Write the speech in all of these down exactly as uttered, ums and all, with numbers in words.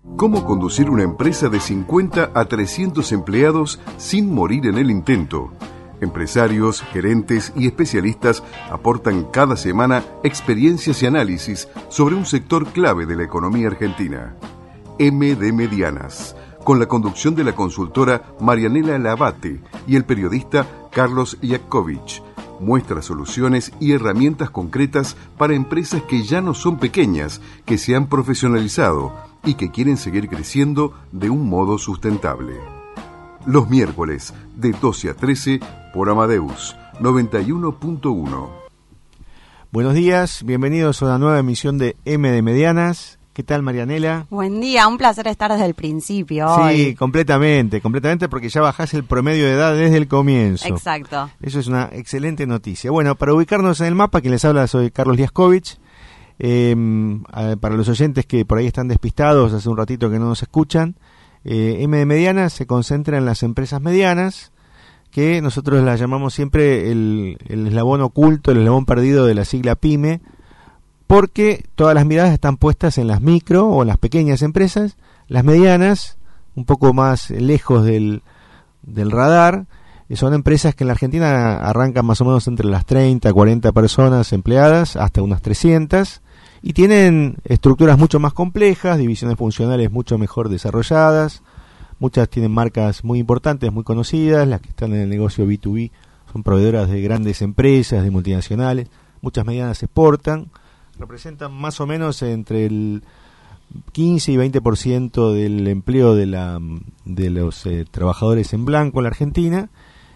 ¿Cómo conducir una empresa de cincuenta a trescientos empleados sin morir en el intento? Empresarios, gerentes y especialistas aportan cada semana experiencias y análisis sobre un sector clave de la economía argentina. M de Medianas, con la conducción de la consultora Marianela Labate y el periodista Carlos Iakovich, muestra soluciones y herramientas concretas para empresas que ya no son pequeñas, que se han profesionalizado y que quieren seguir creciendo de un modo sustentable. Los miércoles, de doce a trece, por Amadeus, noventa y uno punto uno. Buenos días, bienvenidos a una nueva emisión de M de Medianas. ¿Qué tal, Marianela? Buen día, un placer estar desde el principio. Sí, hoy. completamente, completamente, porque ya bajás el promedio de edad desde el comienzo. Exacto. Eso es una excelente noticia. Bueno, para ubicarnos en el mapa, quien les habla soy Carlos Iakovich. Eh, para los oyentes que por ahí están despistados, hace un ratito que no nos escuchan, eh, M de Medianas se concentra en las empresas medianas, que nosotros las llamamos siempre el, el eslabón oculto, el eslabón perdido de la sigla PYME, porque todas las miradas están puestas en las micro o en las pequeñas empresas. Las medianas, un poco más lejos del, del radar, son empresas que en la Argentina arrancan más o menos entre las treinta, cuarenta personas empleadas hasta unas trescientas, y tienen estructuras mucho más complejas, divisiones funcionales mucho mejor desarrolladas. Muchas tienen marcas muy importantes, muy conocidas. Las que están en el negocio B dos B son proveedoras de grandes empresas, de multinacionales. Muchas medianas exportan. Representan más o menos entre el quince y veinte por ciento del empleo de, la, de los eh, trabajadores en blanco en la Argentina.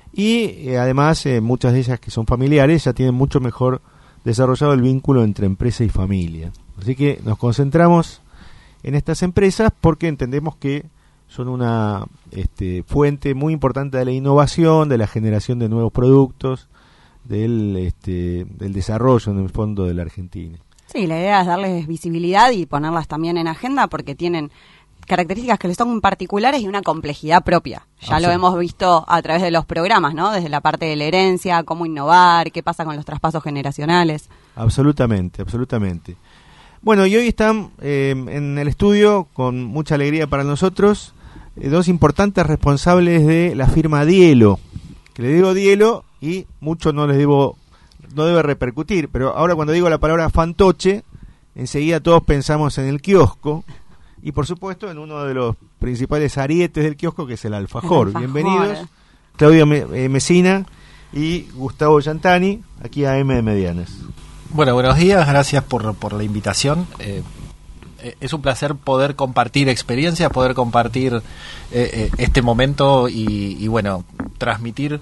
Y eh, además eh, muchas de ellas que son familiares ya tienen mucho mejor desarrollado el vínculo entre empresa y familia. Así que nos concentramos en estas empresas porque entendemos que son una este, fuente muy importante de la innovación, de la generación de nuevos productos, del, este, del desarrollo en el fondo de la Argentina. Sí, la idea es darles visibilidad y ponerlas también en agenda porque tienen características que les son particulares y una complejidad propia. Ya lo hemos visto a través de los programas, ¿no? Desde la parte de la herencia, cómo innovar, qué pasa con los traspasos generacionales. Absolutamente, absolutamente. Bueno, y hoy están eh, en el estudio, con mucha alegría para nosotros, eh, dos importantes responsables de la firma Dielo, que le digo Dielo y mucho no les debo, no debe repercutir, pero ahora cuando digo la palabra fantoche, enseguida todos pensamos en el kiosco, y por supuesto en uno de los principales arietes del kiosco, que es el alfajor. El alfajor. Bienvenidos, Claudio Mesina y Gustavo Giantani, aquí a M de Medianas. Bueno, buenos días, gracias por, por la invitación. Eh, es un placer poder compartir experiencias, poder compartir eh, eh, este momento y, y bueno, transmitir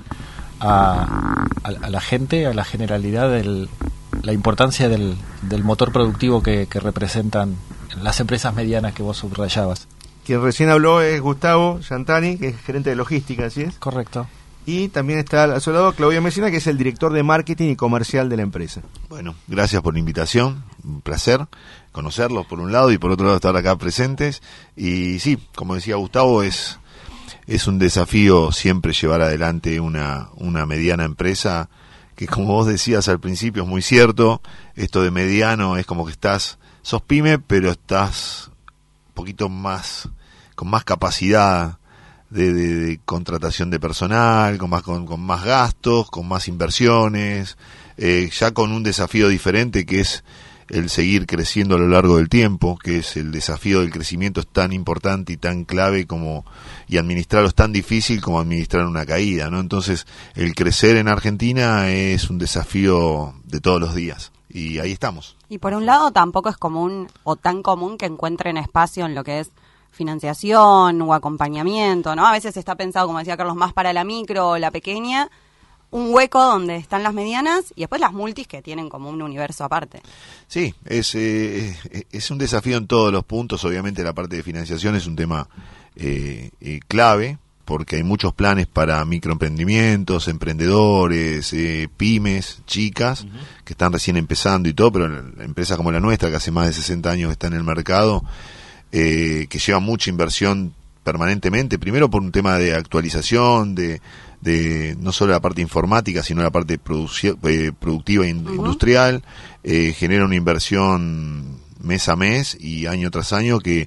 a, a, a la gente, a la generalidad, del, la importancia del, del motor productivo que, que representan las empresas medianas que vos subrayabas. Quien recién habló es Gustavo Giantani, que es gerente de logística, ¿sí es? Correcto. Y también está a su lado Claudio Mesina, que es el director de marketing y comercial de la empresa. Bueno, gracias por la invitación, un placer conocerlos por un lado y por otro lado estar acá presentes. Y sí, como decía Gustavo, es es un desafío siempre llevar adelante una, una mediana empresa, que como vos decías al principio es muy cierto, esto de mediano es como que estás, sos pyme, pero estás un poquito más, con más capacidad de, de, de contratación de personal, con más, con, con más gastos, con más inversiones, eh, ya con un desafío diferente que es el seguir creciendo a lo largo del tiempo, que es el desafío del crecimiento, es tan importante y tan clave como, y administrarlo es tan difícil como administrar una caída, ¿no? Entonces, el crecer en Argentina es un desafío de todos los días, y ahí estamos. Y por un lado tampoco es común o tan común que encuentren espacio en lo que es financiación o acompañamiento, ¿no? A veces está pensado, como decía Carlos, más para la micro o la pequeña, un hueco donde están las medianas y después las multis que tienen como un universo aparte. Sí, es eh, es un desafío en todos los puntos. Obviamente la parte de financiación es un tema eh, eh, clave, porque hay muchos planes para microemprendimientos, emprendedores, eh, pymes, chicas, uh-huh. que están recién empezando y todo, pero la empresa como la nuestra, que hace más de sesenta años está en el mercado, eh, que lleva mucha inversión permanentemente, primero por un tema de actualización, de de no solo la parte informática, sino la parte produci- eh, productiva e uh-huh. industrial, eh, genera una inversión mes a mes y año tras año que,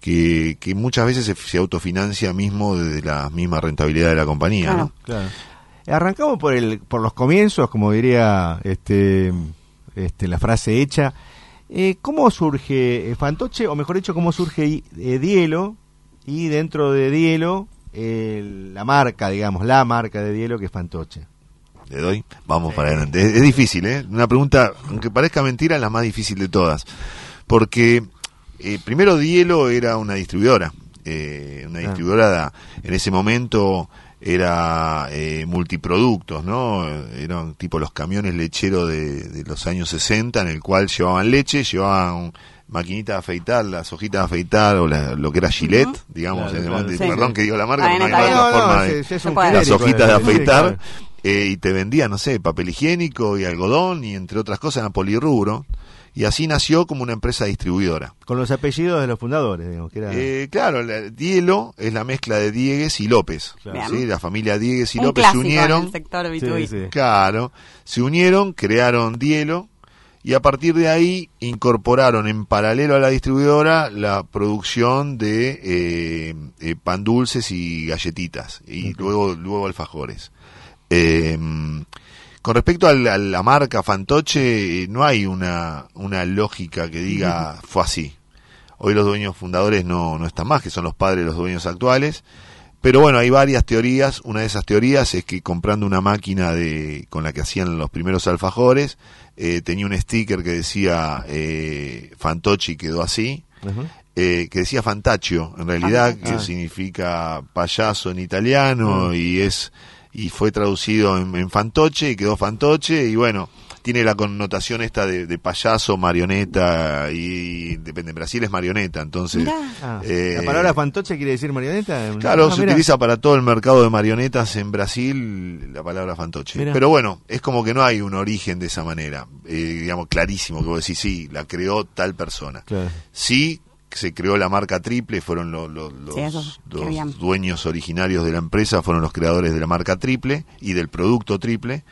que, que muchas veces se, se autofinancia mismo desde la misma rentabilidad de la compañía, Claro. ¿no? Claro. Arrancamos por el por los comienzos, como diría este, este la frase hecha. Eh, ¿Cómo surge eh, Fantoche, o mejor dicho, cómo surge eh, Dielo, y dentro de Dielo eh, la marca, digamos, la marca de Dielo, que es Fantoche? Le doy, vamos para adelante. Es, es difícil, ¿eh? Una pregunta, aunque parezca mentira, la más difícil de todas. Porque eh, primero Dielo era una distribuidora. Eh, una distribuidora, en ese momento era eh, multiproductos, ¿no? Eran tipo los camiones lecheros de, de los años sesenta, en el cual llevaban leche, llevaban maquinita de afeitar, las hojitas de afeitar, o la, lo que era Gillette, uh-huh. digamos, claro, en, claro, de, sí. perdón que digo la marca, Ay, pero no no hay está otra bien. forma No, no, de, sí, sí, es un las genérico, hojitas de sí, afeitar, claro. eh, y te vendían, no sé, papel higiénico y algodón, y entre otras cosas, en polirrubro. Y así nació como una empresa distribuidora. Con los apellidos de los fundadores, digamos, que era... Eh, claro, la, Dielo es la mezcla de Diegues y López. Claro. ¿Sí? La familia Diegues y Un López se clásico unieron. en el sector B dos B. Sí, sí. Claro, se unieron, crearon Dielo, y a partir de ahí incorporaron en paralelo a la distribuidora la producción de eh, eh, pan dulces y galletitas, y Ok. luego, luego alfajores. Eh, Con respecto a la, a la marca Fantoche, eh, no hay una, una lógica que diga fue así. Hoy los dueños fundadores no, no están más, que son los padres de los dueños actuales. Pero bueno, hay varias teorías. Una de esas teorías es que comprando una máquina de con la que hacían los primeros alfajores, eh, tenía un sticker que decía eh, Fantoche y quedó así. Uh-huh. Eh, que decía Fantaccio, en realidad, Fantaccio. que Ah. significa payaso en italiano, Mm. y es y fue traducido en, en Fantoche y quedó Fantoche, y bueno, tiene la connotación esta de, de payaso, marioneta, y depende, en Brasil es marioneta, entonces... Mirá. Ah, eh, ¿la palabra Fantoche quiere decir marioneta? Claro, Ah, se mirá. utiliza para todo el mercado de marionetas en Brasil la palabra fantoche. Mirá. Pero bueno, es como que no hay un origen de esa manera, eh, digamos, clarísimo, que vos decís, sí, la creó tal persona. Claro. Sí, se creó la marca Triple, fueron lo- lo- los, Sí, eso, qué los bien. dueños originarios de la empresa, fueron los creadores de la marca Triple y del producto Triple,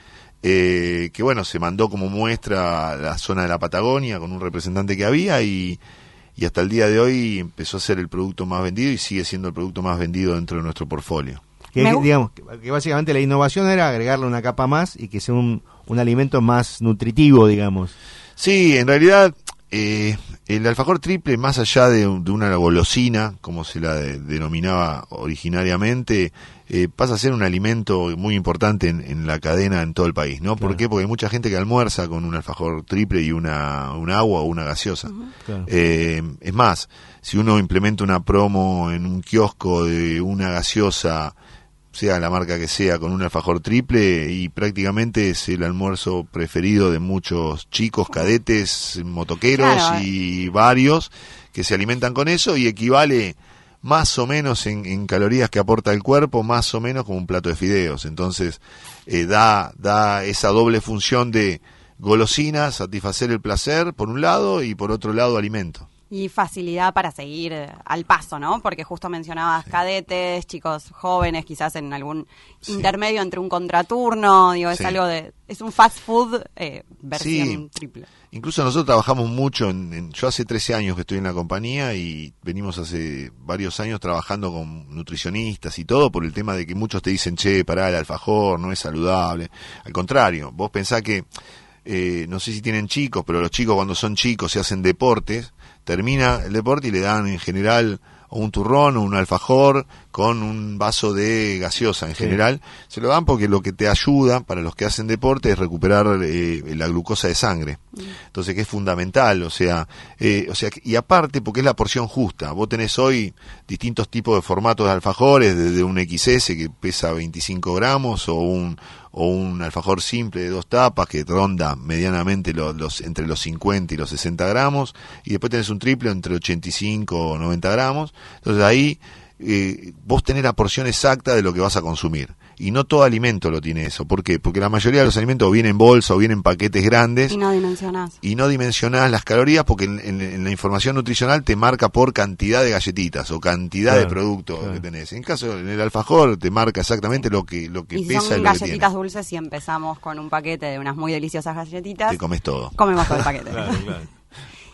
eh, que bueno, se mandó como muestra a la zona de la Patagonia con un representante que había, y, y hasta el día de hoy empezó a ser el producto más vendido y sigue siendo el producto más vendido dentro de nuestro portfolio. Que, Me gu- digamos, que, que básicamente la innovación era agregarle una capa más y que sea un, un alimento más nutritivo, digamos. Sí, en realidad eh, el alfajor triple, más allá de, de una golosina, como se la de- denominaba originariamente, eh, pasa a ser un alimento muy importante en, en la cadena en todo el país, ¿no? ¿Por Claro. qué? Porque hay mucha gente que almuerza con un alfajor triple y una un agua o una gaseosa. Claro. Eh, es más, si uno implementa una promo en un kiosco de una gaseosa, sea la marca que sea, con un alfajor triple, y prácticamente es el almuerzo preferido de muchos chicos, cadetes, motoqueros Claro. y varios que se alimentan con eso, y equivale más o menos en, en calorías que aporta el cuerpo, más o menos como un plato de fideos. Entonces eh, da, da esa doble función de golosina, satisfacer el placer por un lado, y por otro lado alimento. Y facilidad para seguir eh, al paso, ¿no? Porque justo mencionabas cadetes, chicos jóvenes, quizás en algún Sí. intermedio entre un contraturno, digo, es Sí. algo de... Es un fast food eh, versión Sí. triple. Incluso nosotros trabajamos mucho, en, en- yo hace trece años que estoy en la compañía, y venimos hace varios años trabajando con nutricionistas y todo, por el tema de que muchos te dicen, che, pará, el alfajor no es saludable. Al contrario, vos pensás que, eh, no sé si tienen chicos, pero los chicos cuando son chicos y hacen deportes, termina el deporte y le dan en general o un turrón o un alfajor con un vaso de gaseosa en Sí. general. Se lo dan porque lo que te ayuda para los que hacen deporte es recuperar eh, la glucosa de sangre. Entonces, que es fundamental, o sea, eh, o sea, y aparte porque es la porción justa. Vos tenés hoy distintos tipos de formatos de alfajores, desde un equis ese que pesa veinticinco gramos, o un o un alfajor simple de dos tapas que ronda medianamente los, los entre los cincuenta y los sesenta gramos, y después tenés un triple entre ochenta y cinco o noventa gramos. Entonces ahí eh, vos tenés la porción exacta de lo que vas a consumir, y no todo alimento lo tiene eso. ¿Por qué? Porque la mayoría de los alimentos o vienen en bolsa o vienen en paquetes grandes, Y no dimensionás. y no dimensionás las calorías, porque en, en- en la información nutricional te marca por cantidad de galletitas o cantidad Claro, de productos claro. que tenés. En caso, en el alfajor te marca exactamente lo que lo que Y si pesa y son lo que galletitas tiene. dulces, si empezamos con un paquete de unas muy deliciosas galletitas, Te comes todo. comemos todo el paquete. Claro, claro.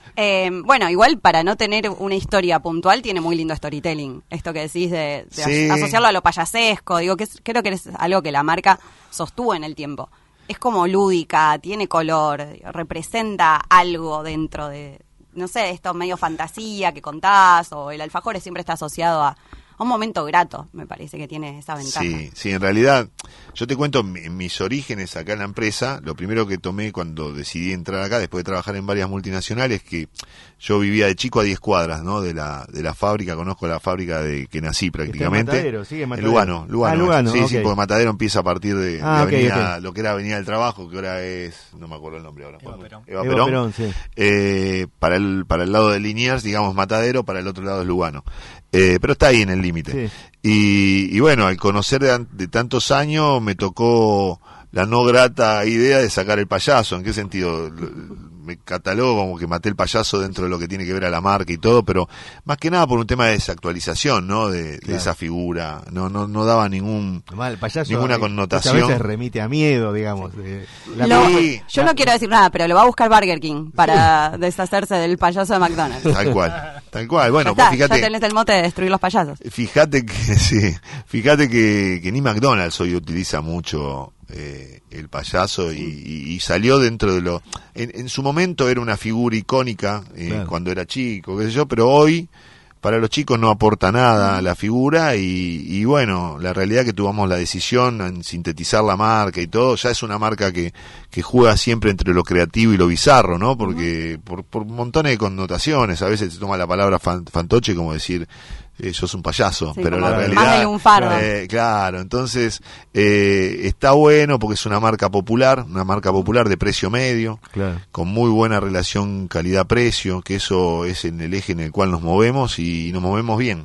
Eh, bueno, igual para no tener una historia puntual, tiene muy lindo storytelling. Esto que decís de, de Sí. asociarlo a lo payasesco, digo que es, creo que es algo que la marca sostuvo en el tiempo. Es como lúdica, tiene color, representa algo dentro de, no sé, esto medio fantasía que contás, o el alfajor siempre está asociado a, a un momento grato, me parece que tiene esa ventaja. Sí, sí, en realidad, yo te cuento mi- mis orígenes acá en la empresa. Lo primero que tomé cuando decidí entrar acá, después de trabajar en varias multinacionales, que yo vivía de chico a diez cuadras, ¿no? De la de la fábrica, conozco la fábrica de que nací prácticamente. Matadero, sigue En Matadero. Lugano, Lugano. Ah, Lugano, sí, ok. sí, porque Matadero empieza a partir de, Ah, de ok, avenida, ok. lo que era Avenida del Trabajo, que ahora es, no me acuerdo el nombre ahora. Eva Perón. Eva Eva Perón. Perón, sí. Eh, para el para el lado de Liniers, digamos Matadero, para el otro lado es Lugano. Eh, pero está ahí en el límite. Sí. Y, y bueno, al conocer de, an- de tantos años me tocó la no grata idea de sacar el payaso. ¿En qué sentido? L- Me catalogo como que maté el payaso dentro de lo que tiene que ver a la marca y todo, pero más que nada por un tema de desactualización, ¿no? De, de Claro. esa figura. No, no, no daba ningún Además, el payaso ninguna eh, connotación. muchas veces remite a miedo, digamos. de- la- Lo- Sí. yo no quiero decir nada, pero lo va a buscar Burger King para deshacerse del payaso de McDonald's. Tal cual, tal cual. Bueno, ya está, pues fíjate. ya tenés el mote de destruir los payasos. Fíjate que sí, fíjate que, que ni McDonald's hoy utiliza mucho eh, el payaso y, y- y salió dentro de lo... En, en su momento era una figura icónica eh, Claro. cuando era chico, qué sé yo, pero hoy para los chicos no aporta nada a la figura y, y bueno, la realidad que tomamos la decisión en sintetizar la marca y todo, ya es una marca que, que juega siempre entre lo creativo y lo bizarro, ¿no? Porque por, por montones de connotaciones, a veces se toma la palabra fan- fantoche como decir eh, sos un payaso, Sí, pero como la más realidad... de lunfardo. eh, claro, entonces eh, está bueno porque es una marca popular, una marca popular de precio medio, Claro. con muy buena relación calidad-precio, que eso es en el eje en el cual nos movemos y nos movemos bien.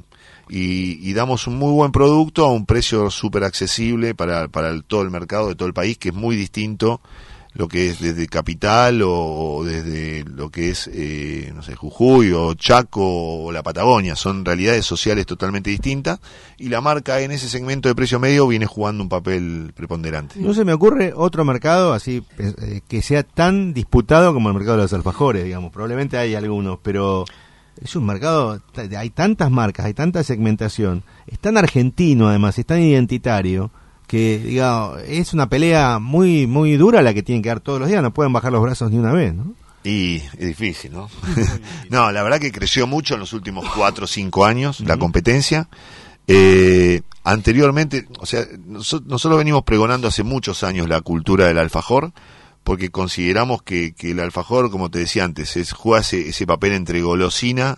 Y, y damos un muy buen producto a un precio súper accesible para, para el- todo el mercado de todo el país, que es muy distinto lo que es desde Capital o, o desde lo que es, eh, no sé, Jujuy o Chaco o la Patagonia. Son realidades sociales totalmente distintas y la marca en ese segmento de precio medio viene jugando un papel preponderante. No se me ocurre otro mercado así eh, que sea tan disputado como el mercado de los alfajores, digamos. Probablemente hay algunos, pero es un mercado, t- hay tantas marcas, hay tanta segmentación, es tan argentino además, es tan identitario, que digamos, es una pelea muy muy dura la que tienen que dar todos los días, no pueden bajar los brazos ni una vez, ¿no? Y es difícil, ¿no? No, la verdad que creció mucho en los últimos cuatro o cinco años la competencia. Eh, anteriormente, o sea, noso- nosotros venimos pregonando hace muchos años la cultura del alfajor, porque consideramos que, que el alfajor, como te decía antes, es, juega ese, ese papel entre golosina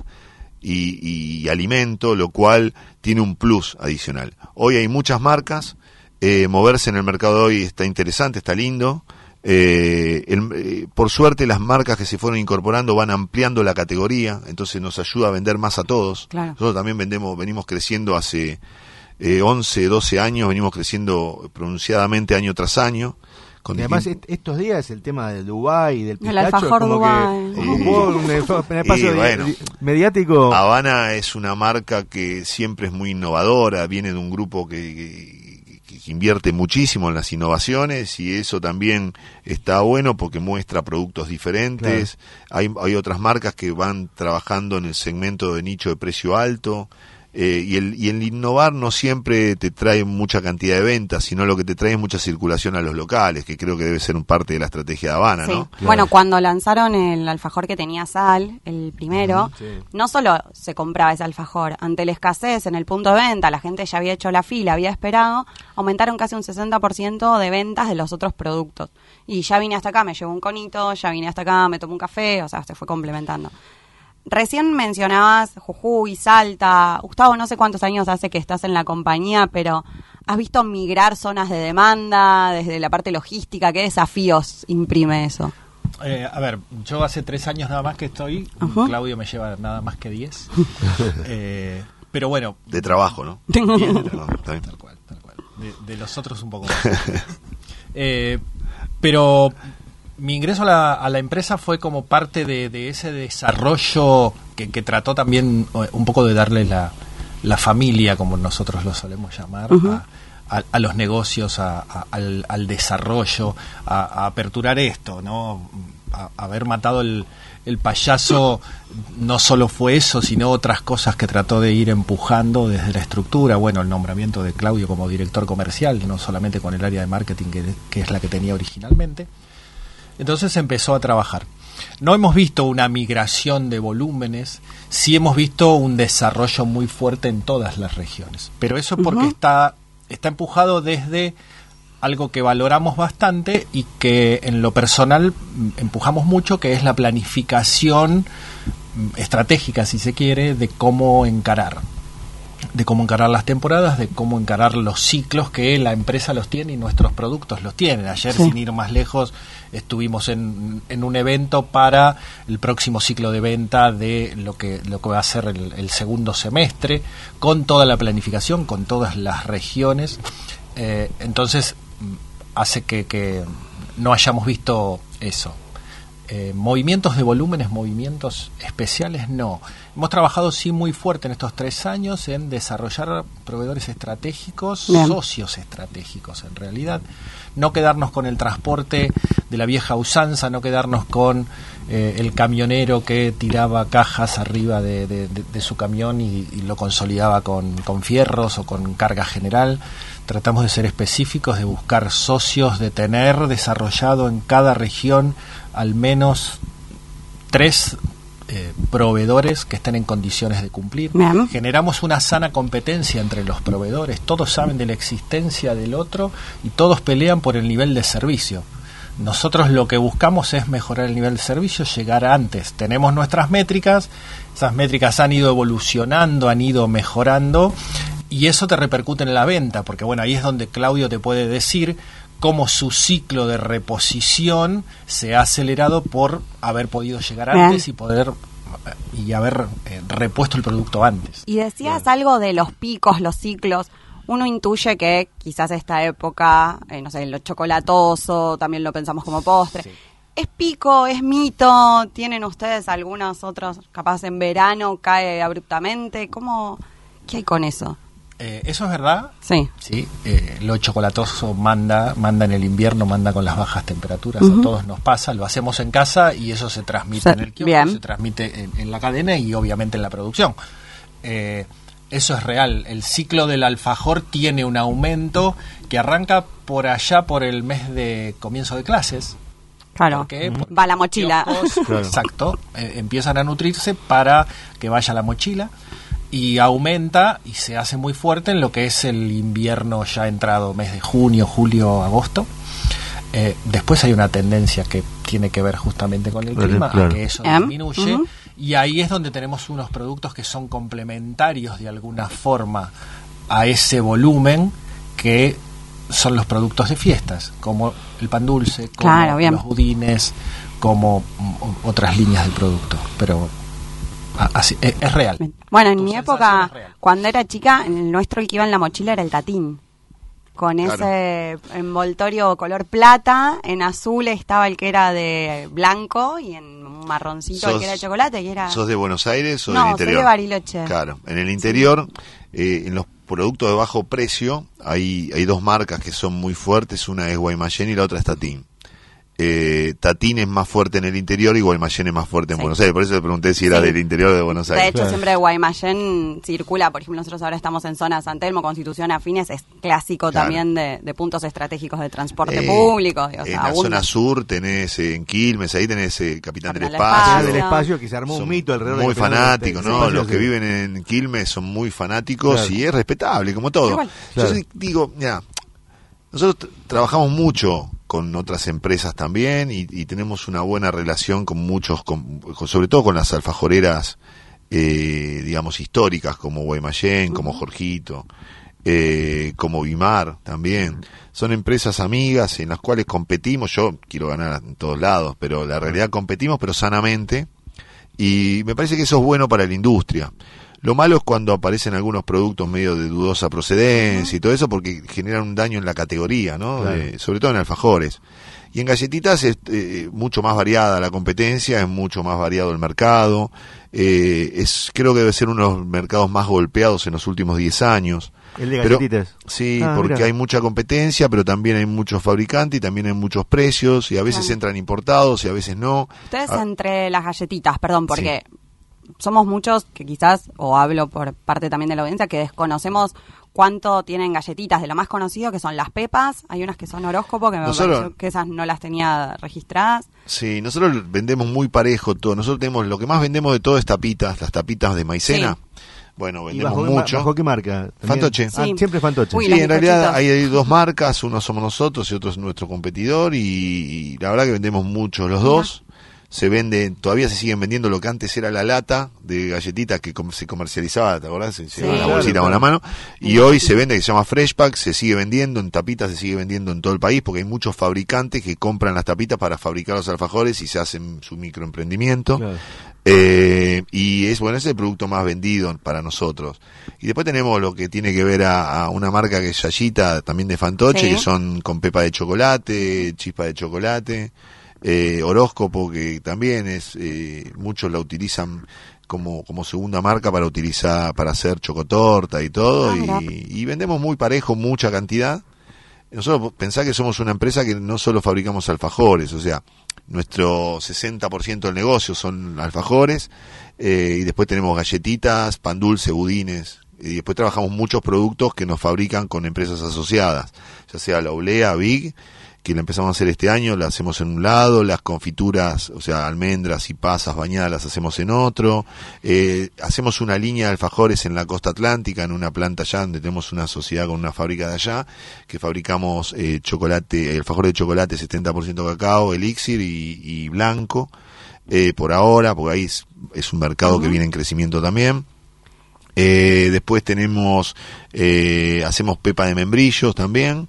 y, y alimento, lo cual tiene un plus adicional. Hoy hay muchas marcas, eh, moverse en el mercado de hoy está interesante, está lindo. Eh, el- eh, por suerte las marcas que se fueron incorporando van ampliando la categoría, entonces nos ayuda a vender más a todos. Claro. Nosotros también vendemos, venimos creciendo hace eh, once, doce años, venimos creciendo pronunciadamente año tras año. Con Y además distin- est- estos días el tema del Dubái y del El pistacho alfajor es como Dubái. que ocupó un espa- un espacio Y di- bueno. di- mediático. Habana es una marca que siempre es muy innovadora, viene de un grupo que, que, que- que invierte muchísimo en las innovaciones y eso también está bueno porque muestra productos diferentes. Hay, hay otras marcas que van trabajando en el segmento de nicho de precio alto. Eh, y, el, y el innovar no siempre te trae mucha cantidad de ventas, sino lo que te trae es mucha circulación a los locales, que creo que debe ser un parte de la estrategia de Habana, Sí. ¿no? Bueno, cuando lanzaron el alfajor que tenía sal, el primero, Sí. no solo se compraba ese alfajor, ante la escasez en el punto de venta, la gente ya había hecho la fila, había esperado, aumentaron casi un sesenta por ciento de ventas de los otros productos. Y ya vine hasta acá, me llevo un conito, ya vine hasta acá, me tomo un café, o sea, se fue complementando. Recién mencionabas Jujuy, Salta. Gustavo, no sé cuántos años hace que estás en la compañía, pero ¿has visto migrar zonas de demanda desde la parte logística? ¿Qué desafíos imprime eso? Eh, a ver, yo hace tres años nada más que estoy, Ajá. Claudio me lleva nada más que diez. Eh, pero bueno, De trabajo, ¿no? bien, No, está bien. tal cual, tal cual. De, de los otros un poco más. Eh, pero mi ingreso a la, a la empresa fue como parte de, de ese desarrollo que, que trató también eh, un poco de darle la, la familia, como nosotros lo solemos llamar, Ujú. a, a, a los negocios, a, a- al, al desarrollo, a, a aperturar esto, ¿no? A, haber matado el, el payaso no solo fue eso, sino otras cosas que trató de ir empujando desde la estructura. Bueno, el nombramiento de Claudio como director comercial, no solamente con el área de marketing que, que es la que tenía originalmente. Entonces empezó a trabajar. No hemos visto una migración de volúmenes, sí hemos visto un desarrollo muy fuerte en todas las regiones, pero eso porque uh-huh. está, está empujado desde algo que valoramos bastante y que en lo personal empujamos mucho, que es la planificación estratégica, si se quiere, de cómo encarar. de cómo encarar las temporadas, de cómo encarar los ciclos que la empresa los tiene y nuestros productos los tienen. Ayer, sí. sin ir más lejos, estuvimos en, en un evento para el próximo ciclo de venta de lo que, lo que va a ser el, el segundo semestre, con toda la planificación, con todas las regiones. Eh, entonces, hace que, que no hayamos visto eso. Eh, movimientos de volúmenes, movimientos especiales, no. Hemos trabajado sí muy fuerte en estos tres años en desarrollar proveedores estratégicos, Bien. socios estratégicos en realidad, no quedarnos con el transporte de la vieja usanza, no quedarnos con eh, el camionero que tiraba cajas arriba de, de, de, de su camión y, y lo consolidaba con, con fierros o con carga general. Tratamos de ser específicos, de buscar socios, de tener desarrollado en cada región al menos tres eh, proveedores que estén en condiciones de cumplir. Bien. Generamos una sana competencia entre los proveedores, todos saben de la existencia del otro y todos pelean por el nivel de servicio. Nosotros lo que buscamos es mejorar el nivel de servicio, llegar antes. Tenemos nuestras métricas, esas métricas han ido evolucionando, han ido mejorando, y eso te repercute en la venta, porque bueno, ahí es donde Claudio te puede decir cómo su ciclo de reposición se ha acelerado por haber podido llegar Bien. antes y poder y haber eh, repuesto el producto antes. Y decías Bien. algo de los picos, los ciclos. Uno intuye que quizás esta época, eh, no sé, lo chocolatoso, también lo pensamos como postre. Sí. ¿Es pico, es mito? ¿Tienen ustedes algunos otros, capaz en verano cae abruptamente? ¿Cómo, qué hay con eso? Eh, eso es verdad. Sí. Sí. Eh, lo chocolatoso manda, manda en el invierno, manda con las bajas temperaturas. Uh-huh. A todos nos pasa. Lo hacemos en casa y eso se transmite sí. en el kiosco, Bien. se transmite en, en la cadena y obviamente en la producción. Eh, eso es real. El ciclo del alfajor tiene un aumento que arranca por allá por el mes de comienzo de clases. Claro, Porque, uh-huh. va la mochila. Kioscos, claro. Exacto. Eh, empiezan a nutrirse para que vaya la mochila. Y aumenta y se hace muy fuerte en lo que es el invierno ya entrado, mes de junio, julio, agosto. Eh, después hay una tendencia que tiene que ver justamente con el clima, claro. a que eso um, disminuye. Uh-huh. Y ahí es donde tenemos unos productos que son complementarios de alguna forma a ese volumen, que son los productos de fiestas, como el pan dulce, como claro, los budines, como mm, otras líneas de producto. Pero... Así, es, es real. Bueno, en tu mi época, cuando era chica, el nuestro el que iba en la mochila era el tatín. Con claro. ese envoltorio color plata, en azul estaba el que era de blanco y en marroncito sos, el que era de chocolate. Y era... ¿Sos de Buenos Aires o no, del interior? No, soy de Bariloche. Claro, en el interior, sí. eh, en los productos de bajo precio, hay, hay dos marcas que son muy fuertes. Una es Guaymallén y la otra es Tatín. Eh, Tatín es más fuerte en el interior y Guaymallén es más fuerte en sí. Buenos Aires, por eso te pregunté si era sí. del interior o de Buenos Aires. De hecho, claro. siempre Guaymallén circula, por ejemplo, nosotros ahora estamos en zona San Telmo, Constitución, Afines, es clásico claro. también de, de puntos estratégicos de transporte eh, público. O sea, en la abunda. zona sur tenés eh, en Quilmes, ahí tenés eh, Capitán del Espacio. Espacio. del Espacio, que se armó son un mito alrededor muy de fanáticos, ¿no? Espacio, Los sí. que viven en Quilmes son muy fanáticos claro. y es respetable, como todo. Igual. Yo Claro. digo, mira, nosotros t- trabajamos mucho con otras empresas también y, y tenemos una buena relación con muchos, con, con, sobre todo con las alfajoreras, eh, digamos, históricas, como Guaymallén, uh-huh. como Jorgito, eh, como Guimar también. Son empresas amigas en las cuales competimos. Yo quiero ganar en todos lados, pero la realidad competimos, pero sanamente. Y me parece que eso es bueno para la industria. Lo malo es cuando aparecen algunos productos medio de dudosa procedencia y todo eso, porque generan un daño en la categoría, ¿no? Claro. Eh, sobre todo en alfajores. Y en galletitas es eh, mucho más variada la competencia, es mucho más variado el mercado, eh, es creo que debe ser uno de los mercados más golpeados en los últimos diez años. El de Pero, galletitas. sí, Ah, porque mirá. hay mucha competencia, pero también hay muchos fabricantes y también hay muchos precios, y a veces Claro. entran importados y a veces no. Ustedes Ah, entre las galletitas, perdón, porque somos muchos que quizás, o hablo por parte también de la audiencia, que desconocemos cuánto tienen galletitas. De lo más conocido, que son las pepas, hay unas que son horóscopo, que me Nosotros- pareció que esas no las tenía registradas. Sí, nosotros vendemos muy parejo todo. Nosotros tenemos, lo que más vendemos de todo es tapitas, las tapitas de maicena. Sí. Bueno, ¿Y vendemos bajo, mucho. ¿Bajo qué marca? ¿También? Fantoche. Ah, Sí. siempre Fantoche. Uy, Sí, las en realidad bizcochitos. hay, hay dos marcas, uno somos nosotros y otro es nuestro competidor, y, y la verdad que vendemos mucho los dos. Se vende, todavía se siguen vendiendo lo que antes era la lata de galletitas que com- se comercializaba, ¿te acordás? Se Sí. llevaba la Claro, bolsita con claro. la mano. Y hoy se vende, que se llama Fresh Pack, se sigue vendiendo, en tapitas se sigue vendiendo en todo el país, porque hay muchos fabricantes que compran las tapitas para fabricar los alfajores y se hacen su microemprendimiento. Claro. Eh, y es bueno, ese es el producto más vendido para nosotros. Y después tenemos lo que tiene que ver a, a una marca que es Yayita, también de Fantoche, Sí. que son con pepa de chocolate, chispa de chocolate, eh, horóscopo, que también es, eh, muchos la utilizan como, como segunda marca para utilizar, para hacer chocotorta y todo, Ah, mirá. y, y vendemos muy parejo, mucha cantidad. Nosotros pensá que somos una empresa que no solo fabricamos alfajores, o sea, nuestro sesenta por ciento del negocio son alfajores, eh, y después tenemos galletitas, pan dulce, budines, y después trabajamos muchos productos que nos fabrican con empresas asociadas, ya sea la Oblea, Big, que la empezamos a hacer este año, la hacemos en un lado, las confituras, o sea, almendras y pasas bañadas las hacemos en otro, eh, hacemos una línea de alfajores en la costa atlántica, en una planta allá donde tenemos una sociedad con una fábrica de allá, que fabricamos eh, chocolate, alfajor de chocolate setenta por ciento cacao, elixir y, y blanco, eh, por ahora, porque ahí es, es un mercado Ujú. que viene en crecimiento también. Eh, después tenemos, eh, hacemos pepa de membrillos también.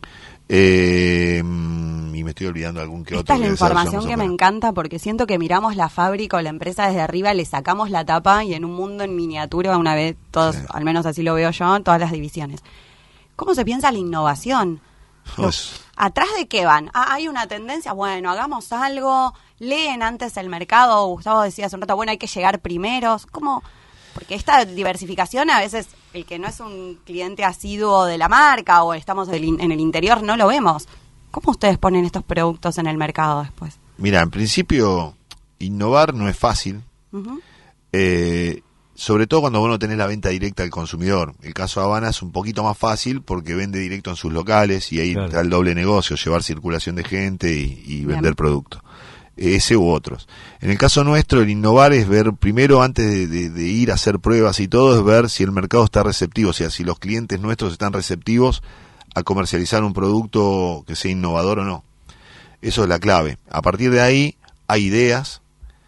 Eh, y me estoy olvidando algún que Esta otro. es la que información desarrollamos que me afuera. encanta, porque siento que miramos la fábrica o la empresa desde arriba, le sacamos la tapa y en un mundo en miniatura, una vez, todos, Sí. al menos así lo veo yo, en todas las divisiones. ¿Cómo se piensa la innovación? Lo- Pues, ¿Atrás de qué van? Ah, hay una tendencia, bueno, hagamos algo, leen antes el mercado, Gustavo decía hace un rato, bueno, hay que llegar primeros. ¿Cómo? Porque esta diversificación a veces, el que no es un cliente asiduo de la marca o estamos del in- en el interior, no lo vemos. ¿Cómo ustedes ponen estos productos en el mercado después? mira, en principio, innovar no es fácil, Ujú. eh, sobre todo cuando vos no tenés la venta directa al consumidor. El caso de Habana es un poquito más fácil porque vende directo en sus locales y ahí Claro. está el doble negocio, llevar circulación de gente y, y Bien. vender producto. Ese u otros. En el caso nuestro, el innovar es ver, primero, antes de, de- de ir a hacer pruebas y todo, es ver si el mercado está receptivo, o sea, si los clientes nuestros están receptivos a comercializar un producto que sea innovador o no. Eso es la clave. A partir de ahí, hay ideas.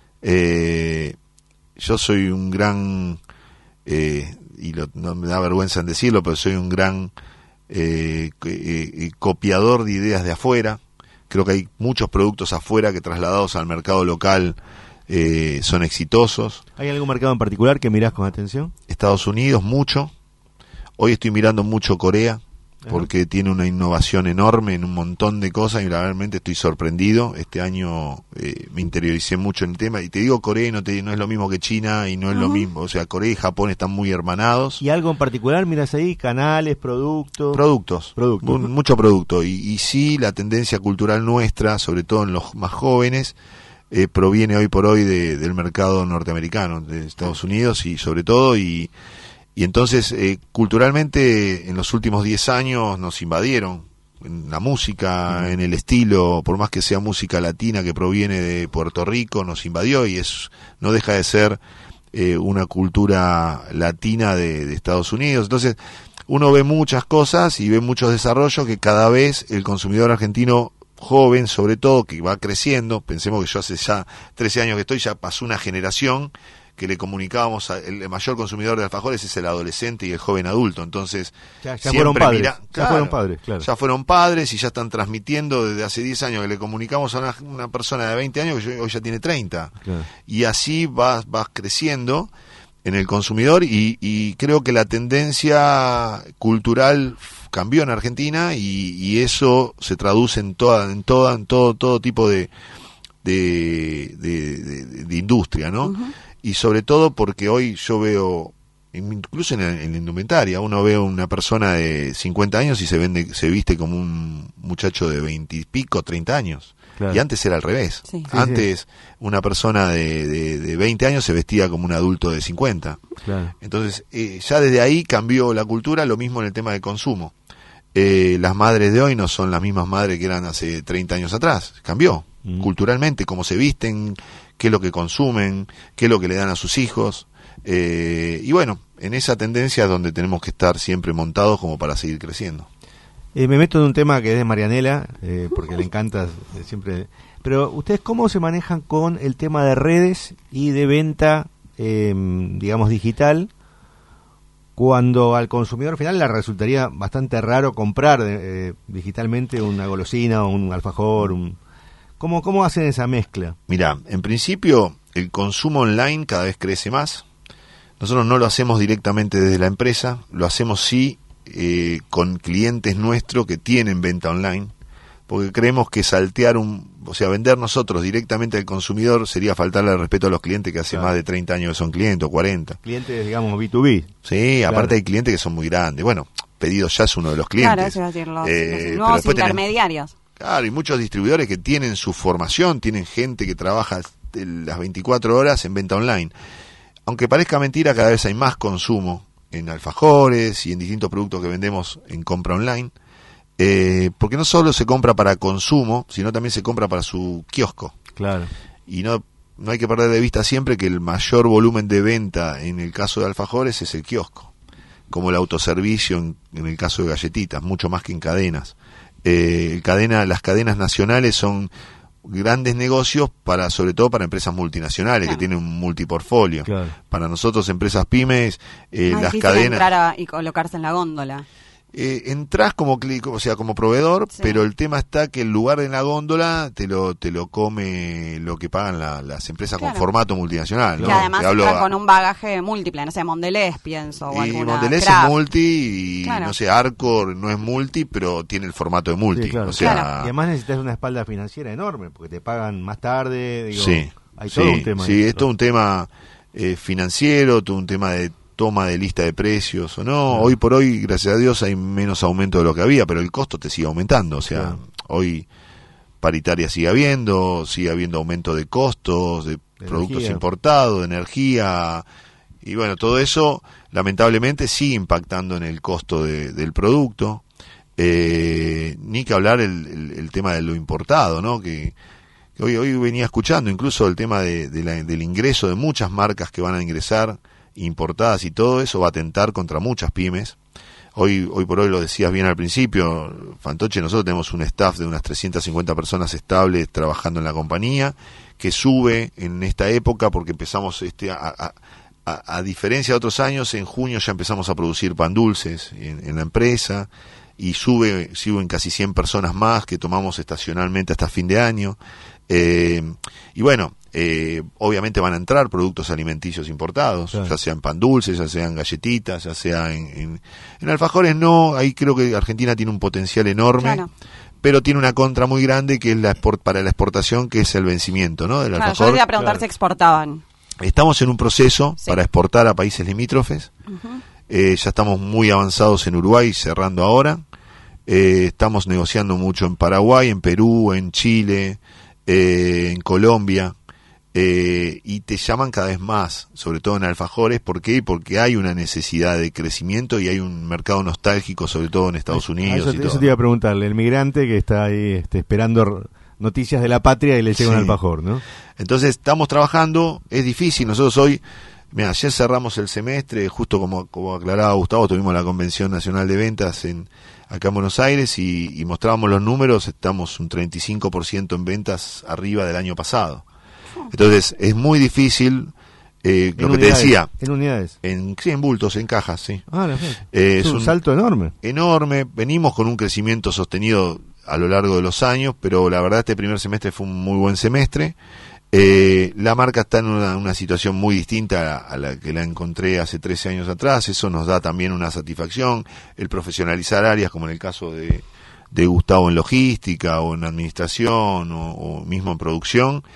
Eh, yo soy un gran, eh, y lo- no me da vergüenza en decirlo, pero soy un gran eh, co- eh, eh, copiador de ideas de afuera. Creo que hay muchos productos afuera que trasladados al mercado local eh, son exitosos. ¿Hay algún mercado en particular que mirás con atención? Estados Unidos, mucho. Hoy estoy mirando mucho Corea, Ajá. porque tiene una innovación enorme en un montón de cosas y realmente estoy sorprendido. Este año eh, me interioricé mucho en el tema. Y te digo Corea y no, te, no es lo mismo que China y no es lo Ujú. mismo. O sea, Corea y Japón están muy hermanados. ¿Y algo en particular mirás ahí? ¿Canales, productos? Productos, Productos. mu- mucho producto. Y, y sí, la tendencia cultural nuestra, sobre todo en los más jóvenes, eh, proviene hoy por hoy de, del mercado norteamericano, de Estados Unidos y sobre todo, y, y entonces eh, culturalmente en los últimos diez años nos invadieron en la música, en el estilo, por más que sea música latina que proviene de Puerto Rico, nos invadió y es no deja de ser eh, una cultura latina de, de Estados Unidos. Entonces uno ve muchas cosas y ve muchos desarrollos que cada vez el consumidor argentino joven, sobre todo, que va creciendo, pensemos que yo hace ya trece años que estoy, ya pasó una generación que le comunicábamos, a, el mayor consumidor de alfajores es el adolescente y el joven adulto, entonces Ya, ya siempre fueron padres. mira- ya claro, fueron padres, claro. ya fueron padres y ya están transmitiendo desde hace diez años que le comunicamos a una, una persona de veinte años que hoy ya tiene treinta. Claro. Y así vas, vas creciendo en el consumidor y, y creo que la tendencia cultural cambió en Argentina y, y eso se traduce en toda, en toda, en todo, todo tipo de de, de, de, de industria, ¿no? Ujú. y sobre todo porque hoy yo veo, incluso en, en la indumentaria, uno ve una persona de cincuenta años y se vende, se viste como un muchacho de veinte y pico, treinta años. Claro. Y antes era al revés. Sí. Antes sí, sí. una persona de, de, de veinte años se vestía como un adulto de cincuenta. Claro. Entonces, eh, ya desde ahí cambió la cultura, lo mismo en el tema del consumo. Eh, las madres de hoy no son las mismas madres que eran hace treinta años atrás. Cambió mm. culturalmente, cómo se visten, qué es lo que consumen, qué es lo que le dan a sus hijos. Eh, y bueno, en esa tendencia es donde tenemos que estar siempre montados como para seguir creciendo. Eh, me meto en un tema que es de Marianela, eh, porque le encanta eh, siempre. Pero, ¿ustedes cómo se manejan con el tema de redes y de venta, eh, digamos, digital, cuando al consumidor final le resultaría bastante raro comprar eh, digitalmente una golosina o un alfajor? Un... ¿Cómo, ¿Cómo hacen esa mezcla? Mirá, en principio, el consumo online cada vez crece más. Nosotros no lo hacemos directamente desde la empresa, lo hacemos sí Eh, con clientes nuestros que tienen venta online, porque creemos que saltear un, o sea, vender nosotros directamente al consumidor sería faltarle al respeto a los clientes que hace claro. más de treinta años que son clientes o cuarenta. Clientes, digamos, B dos B. Sí, claro. aparte hay clientes que son muy grandes. Bueno, Pedidos Ya es uno de los clientes. Claro, eso iba a decir, los, eh, los nuevos intermediarios. Tenemos, claro, y muchos distribuidores que tienen su formación, tienen gente que trabaja las veinticuatro horas en venta online. Aunque parezca mentira, cada vez hay más consumo en alfajores y en distintos productos que vendemos en compra online, eh, porque no solo se compra para consumo, sino también se compra para su kiosco. Claro. Y no, no hay que perder de vista siempre que el mayor volumen de venta en el caso de alfajores es el kiosco, como el autoservicio en, en el caso de galletitas, mucho más que en cadenas. Eh, cadena, las cadenas nacionales son grandes negocios para, sobre todo para empresas multinacionales, claro, que tienen un multiportfolio. Claro. Para nosotros, empresas pymes, eh, ah, las cadenas. Entrar a, y colocarse en la góndola. Eh, entras como o sea como proveedor, sí, pero el tema está que el lugar en la góndola te lo te lo come lo que pagan la, las empresas, claro, con formato multinacional, ¿no? Que además hablo está a, con un bagaje múltiple, no sé, Mondelez, pienso, o y alguna Mondelez Kraft. es multi y, claro, no sé, Arcor no es multi, pero tiene el formato de multi, sí, claro, o sea, claro. Y además necesitas una espalda financiera enorme, porque te pagan más tarde, digo, sí, hay sí, todo un tema. Sí, es todo un tema eh, financiero, todo un tema de toma de lista de precios o no. Claro. Hoy por hoy, gracias a Dios, hay menos aumento de lo que había, pero el costo te sigue aumentando. O sea, claro, hoy paritaria sigue habiendo, sigue habiendo aumento de costos, de, de productos energía, importados, de energía. Y bueno, todo eso lamentablemente sigue impactando en el costo de, del producto. Eh, ni que hablar el, el, el tema de lo importado, ¿no? Que, que hoy, hoy venía escuchando incluso el tema de, de la, del ingreso de muchas marcas que van a ingresar importadas, y todo eso va a atentar contra muchas pymes. Hoy hoy por hoy, lo decías bien al principio, Fantoche, nosotros tenemos un staff de unas trescientas cincuenta personas estables trabajando en la compañía, que sube en esta época porque empezamos, este a, a, a, a diferencia de otros años, en junio ya empezamos a producir pan dulces en, en la empresa, y sube, suben casi cien personas más que tomamos estacionalmente hasta fin de año. Eh, y bueno, eh, obviamente van a entrar productos alimenticios importados, claro, ya sean pan dulces, ya sean galletitas, ya sea en, en, en alfajores. No, ahí creo que Argentina tiene un potencial enorme, claro, pero tiene una contra muy grande, que es la export, para la exportación, que es el vencimiento, ¿no? Del claro, alfajor. Yo le iba a preguntar, claro, si exportaban. Estamos en un proceso, sí, para exportar a países limítrofes. Uh-huh. eh, ya estamos muy avanzados en Uruguay, cerrando ahora. Eh, estamos negociando mucho en Paraguay, en Perú, en Chile, eh, en Colombia. Eh, y te llaman cada vez más, sobre todo en alfajores. ¿Por qué? Porque hay una necesidad de crecimiento y hay un mercado nostálgico, sobre todo en Estados Unidos. Eso, y eso todo. te iba a preguntarle, el migrante que está ahí este, esperando noticias de la patria y le llega, sí, un alfajor, ¿no? Entonces estamos trabajando, es difícil. Nosotros hoy, mira, ayer cerramos el semestre, justo como, como aclaraba Gustavo, tuvimos la Convención Nacional de Ventas en acá en Buenos Aires y, y mostrábamos los números. Estamos un treinta y cinco por ciento en ventas arriba del año pasado. Entonces es muy difícil, eh, lo que unidades, te decía. ¿En unidades? En, sí, en bultos, en cajas, sí. Ah, no, eh, es un, un salto enorme. Enorme. Venimos con un crecimiento sostenido a lo largo de los años, pero la verdad este primer semestre fue un muy buen semestre. Eh, la marca está en una, una situación muy distinta a, a la que la encontré hace trece años atrás. Eso nos da también una satisfacción. El profesionalizar áreas, como en el caso de, de Gustavo en logística o en administración o, o mismo en producción,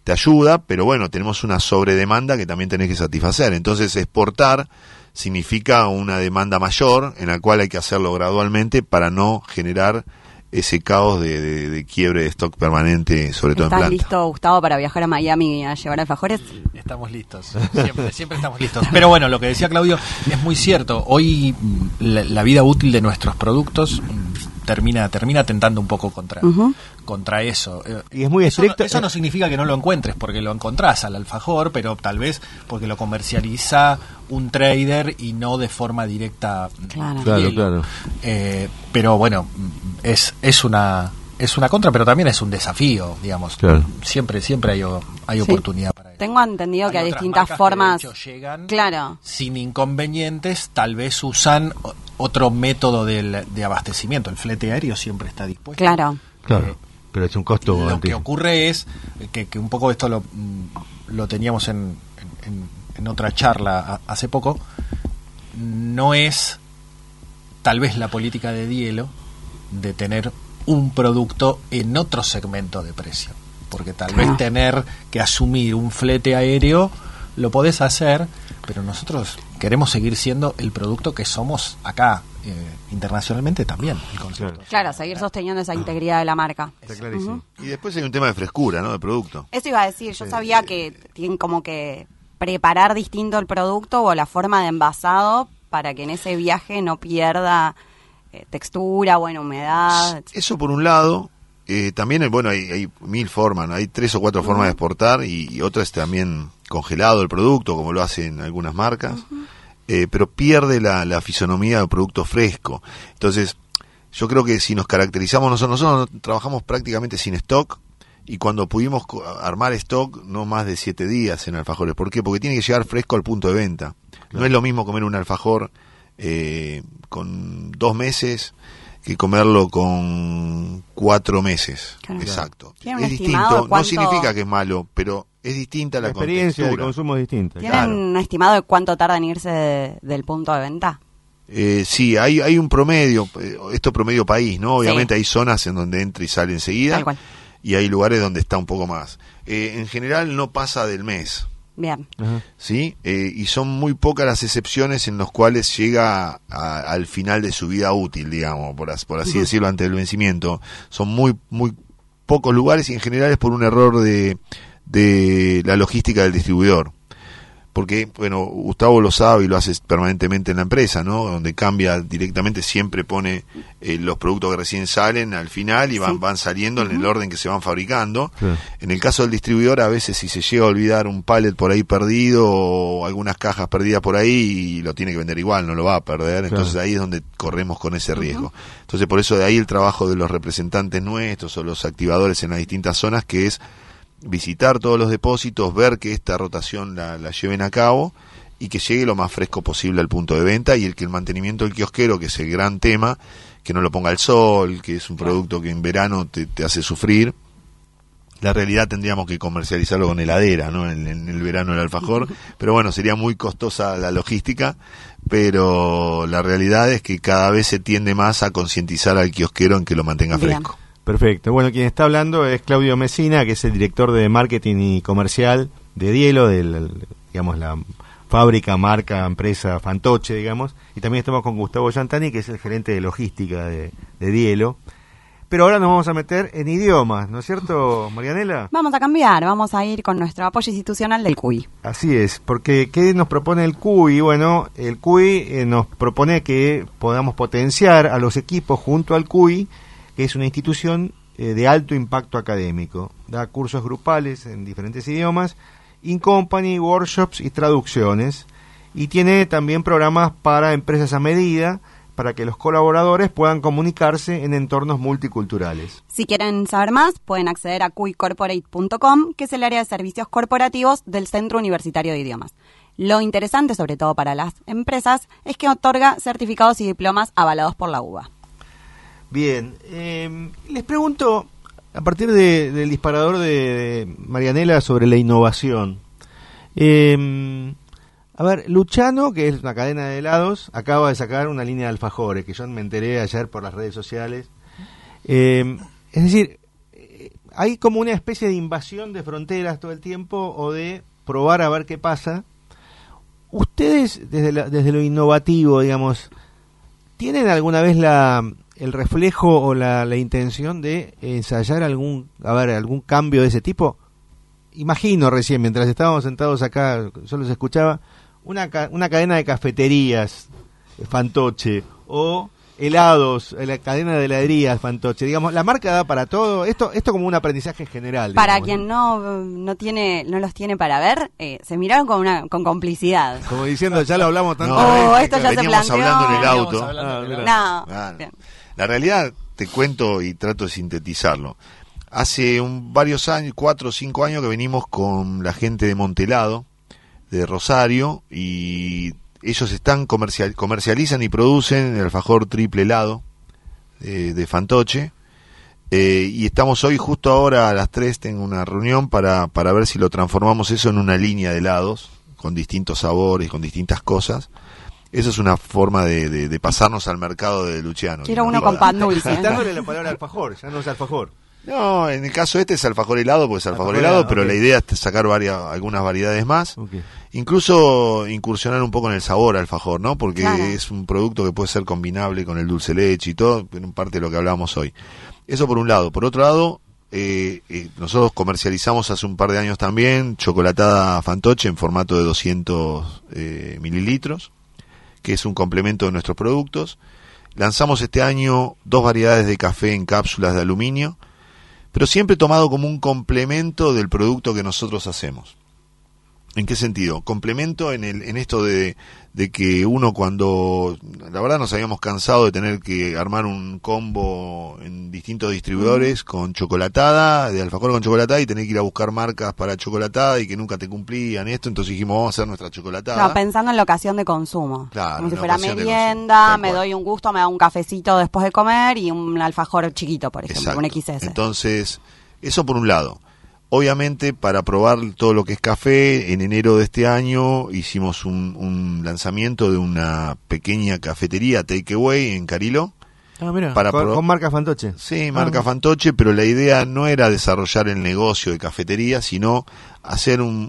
te ayuda, pero bueno, tenemos una sobredemanda que también tenés que satisfacer. Entonces, exportar significa una demanda mayor en la cual hay que hacerlo gradualmente para no generar ese caos de, de, de quiebre de stock permanente, sobre todo en planta. ¿Estás listo, Gustavo, para viajar a Miami a llevar alfajores? Estamos listos, siempre, siempre estamos listos. Pero bueno, lo que decía Claudio es muy cierto. Hoy la, la vida útil de nuestros productos termina termina tentando un poco contra uh-huh. contra eso. Y es muy estricto. Eso no, eso no significa que no lo encuentres, porque lo encontrás al alfajor, pero tal vez porque lo comercializa un trader y no de forma directa. Claro, claro. claro. Eh, pero bueno, es es una es una contra, pero también es un desafío, digamos. Claro. Siempre siempre hay hay sí. oportunidad para eso. Tengo entendido hay que hay distintas formas. Que de hecho llegan claro. sin inconvenientes, tal vez usan otro método del, de abastecimiento. El flete aéreo siempre está dispuesto. Claro. Claro. Eh, pero es un costo. Lo antes. que ocurre es que, que un poco esto lo, lo teníamos en, en, en otra charla hace poco. No es tal vez la política de Dielo de tener un producto en otro segmento de precio, porque tal claro. vez tener que asumir un flete aéreo lo podés hacer, pero nosotros queremos seguir siendo el producto que somos acá, eh, internacionalmente también, el concepto. Claro, seguir sosteniendo esa integridad de la marca. Está clarísimo. Uh-huh. Y después hay un tema de frescura, ¿no?, de producto. Eso iba a decir, yo sabía que tienen como que preparar distinto el producto o la forma de envasado para que en ese viaje no pierda eh, textura, buena humedad. Eso por un lado. Eh, también, bueno, hay, hay mil formas, ¿no? Hay tres o cuatro uh-huh. formas de exportar y, y otra es también congelado el producto, como lo hacen algunas marcas, uh-huh. eh, pero pierde la, la fisonomía del producto fresco. Entonces, yo creo que si nos caracterizamos nosotros, nosotros trabajamos prácticamente sin stock y cuando pudimos armar stock, no más de siete días en alfajores. ¿Por qué? Porque tiene que llegar fresco al punto de venta. Claro. No es lo mismo comer un alfajor eh, con dos meses que comerlo con cuatro meses. Claro. Exacto. Es distinto, no significa que es malo, pero es distinta la, la experiencia de consumo es distinta. ¿Tienen claro. un estimado de cuánto tarda en irse de, del punto de venta? Eh, sí, hay hay un promedio, esto promedio país, ¿no? Obviamente sí. hay zonas en donde entra y sale enseguida, y hay lugares donde está un poco más. Eh, en general no pasa del mes. Bien. Uh-huh. ¿Sí? Eh, y son muy pocas las excepciones en las cuales llega a, al final de su vida útil, digamos, por, as, por así uh-huh. decirlo, antes del vencimiento. Son muy muy pocos lugares y en general es por un error de, de la logística del distribuidor. Porque, bueno, Gustavo lo sabe y lo hace permanentemente en la empresa, ¿no? Donde cambia directamente, siempre pone eh, los productos que recién salen al final y van, sí. van saliendo uh-huh. en el orden que se van fabricando. Sí. En el caso del distribuidor, a veces si se llega a olvidar un pallet por ahí perdido o algunas cajas perdidas por ahí, y lo tiene que vender igual, no lo va a perder. Entonces claro. ahí es donde corremos con ese riesgo. Uh-huh. Entonces por eso de ahí el trabajo de los representantes nuestros o los activadores en las distintas zonas, que es visitar todos los depósitos, ver que esta rotación la, la lleven a cabo y que llegue lo más fresco posible al punto de venta, y el que el mantenimiento del kiosquero, que es el gran tema, que no lo ponga al sol, que es un producto que en verano te, te hace sufrir. La realidad tendríamos que comercializarlo con heladera, ¿no? En, en el verano el alfajor, pero bueno, sería muy costosa la logística, pero la realidad es que cada vez se tiende más a concientizar al kiosquero en que lo mantenga Bien. fresco. Perfecto. Bueno, quien está hablando es Claudio Mesina, que es el director de marketing y comercial de Dielo, de digamos la fábrica, marca, empresa Fantoche, digamos, y también estamos con Gustavo Giantani, que es el gerente de logística de, de Dielo. Pero ahora nos vamos a meter en idiomas, ¿no es cierto, Marianela? Vamos a cambiar, vamos a ir con nuestro apoyo institucional del C U I. Así es, porque ¿qué nos propone el C U I? Bueno, el C U I eh, nos propone que podamos potenciar a los equipos junto al C U I, que es una institución eh, de alto impacto académico. Da cursos grupales en diferentes idiomas, in-company, workshops y traducciones. Y tiene también programas para empresas a medida, para que los colaboradores puedan comunicarse en entornos multiculturales. Si quieren saber más, pueden acceder a Q I corporate punto com, que es el área de servicios corporativos del Centro Universitario de Idiomas. Lo interesante, sobre todo para las empresas, es que otorga certificados y diplomas avalados por la U B A. Bien, eh, les pregunto, a partir de, del disparador de, de Marianela sobre la innovación, eh, a ver, Luciano, que es una cadena de helados, acaba de sacar una línea de alfajores, que yo me enteré ayer por las redes sociales. Eh, es decir, hay como una especie de invasión de fronteras todo el tiempo o de probar a ver qué pasa. Ustedes, desde, la, desde lo innovativo, digamos, ¿tienen alguna vez la el reflejo o la, la intención de ensayar algún, a ver, algún cambio de ese tipo? Imagino recién, mientras estábamos sentados acá, yo los escuchaba, una, ca- una cadena de cafeterías, Fantoche, o helados, la cadena de heladerías, Fantoche, digamos, la marca da para todo, esto esto como un aprendizaje general. Para digamos, quien no no tiene no los tiene para ver, eh, se miraron con una con complicidad. como diciendo, ya lo hablamos tanto. No, Oh, esto ya se veníamos planteó. hablando en el Veníamos auto. hablando Ah, en el mira. auto. No. Ah, Bien. la realidad, te cuento y trato de sintetizarlo. Hace un, varios años, cuatro o cinco años que venimos con la gente de Montelado, de Rosario, y ellos están comercial, comercializan y producen el alfajor triple helado de, de Fantoche. Eh, y estamos hoy, justo ahora a las tres, tengo una reunión para, para ver si lo transformamos eso en una línea de helados, con distintos sabores, con distintas cosas. Eso es una forma de, de, de pasarnos al mercado de Luciano. Quiero ¿no? uno con pan dulce. Quitándole la palabra alfajor, ya no es alfajor. No, en el caso este es alfajor helado, pues es alfajor, Alfajor helado, helado, pero ok. la idea es sacar varias, algunas variedades más. Okay. Incluso incursionar un poco en el sabor alfajor, ¿no? Porque Claro. es un producto que puede ser combinable con el dulce leche y todo, en parte de lo que hablábamos hoy. Eso por un lado. Por otro lado, eh, eh, nosotros comercializamos hace un par de años también chocolatada Fantoche en formato de doscientos eh, mililitros, que es un complemento de nuestros productos. Lanzamos este año dos variedades de café en cápsulas de aluminio, pero siempre tomado como un complemento del producto que nosotros hacemos. ¿En qué sentido? Complemento en el en esto de, de que uno cuando, la verdad nos habíamos cansado de tener que armar un combo en distintos distribuidores mm. con chocolatada, de alfajor con chocolatada, y tener que ir a buscar marcas para chocolatada y que nunca te cumplían esto, entonces dijimos vamos a hacer nuestra chocolatada. No, pensando en la ocasión de consumo. Claro, como si en la fuera ocasión de merienda, consumo, tal me cual. doy un gusto, me da un cafecito después de comer y un alfajor chiquito, por ejemplo, Exacto. un equis ese. Entonces, eso por un lado. Obviamente, para probar todo lo que es café, en enero de este año hicimos un, un lanzamiento de una pequeña cafetería takeaway en Cariló. Ah, mira, Para con, pro- con marca Fantoche. Sí, marca Ah. Fantoche, pero la idea no era desarrollar el negocio de cafetería, sino hacer un,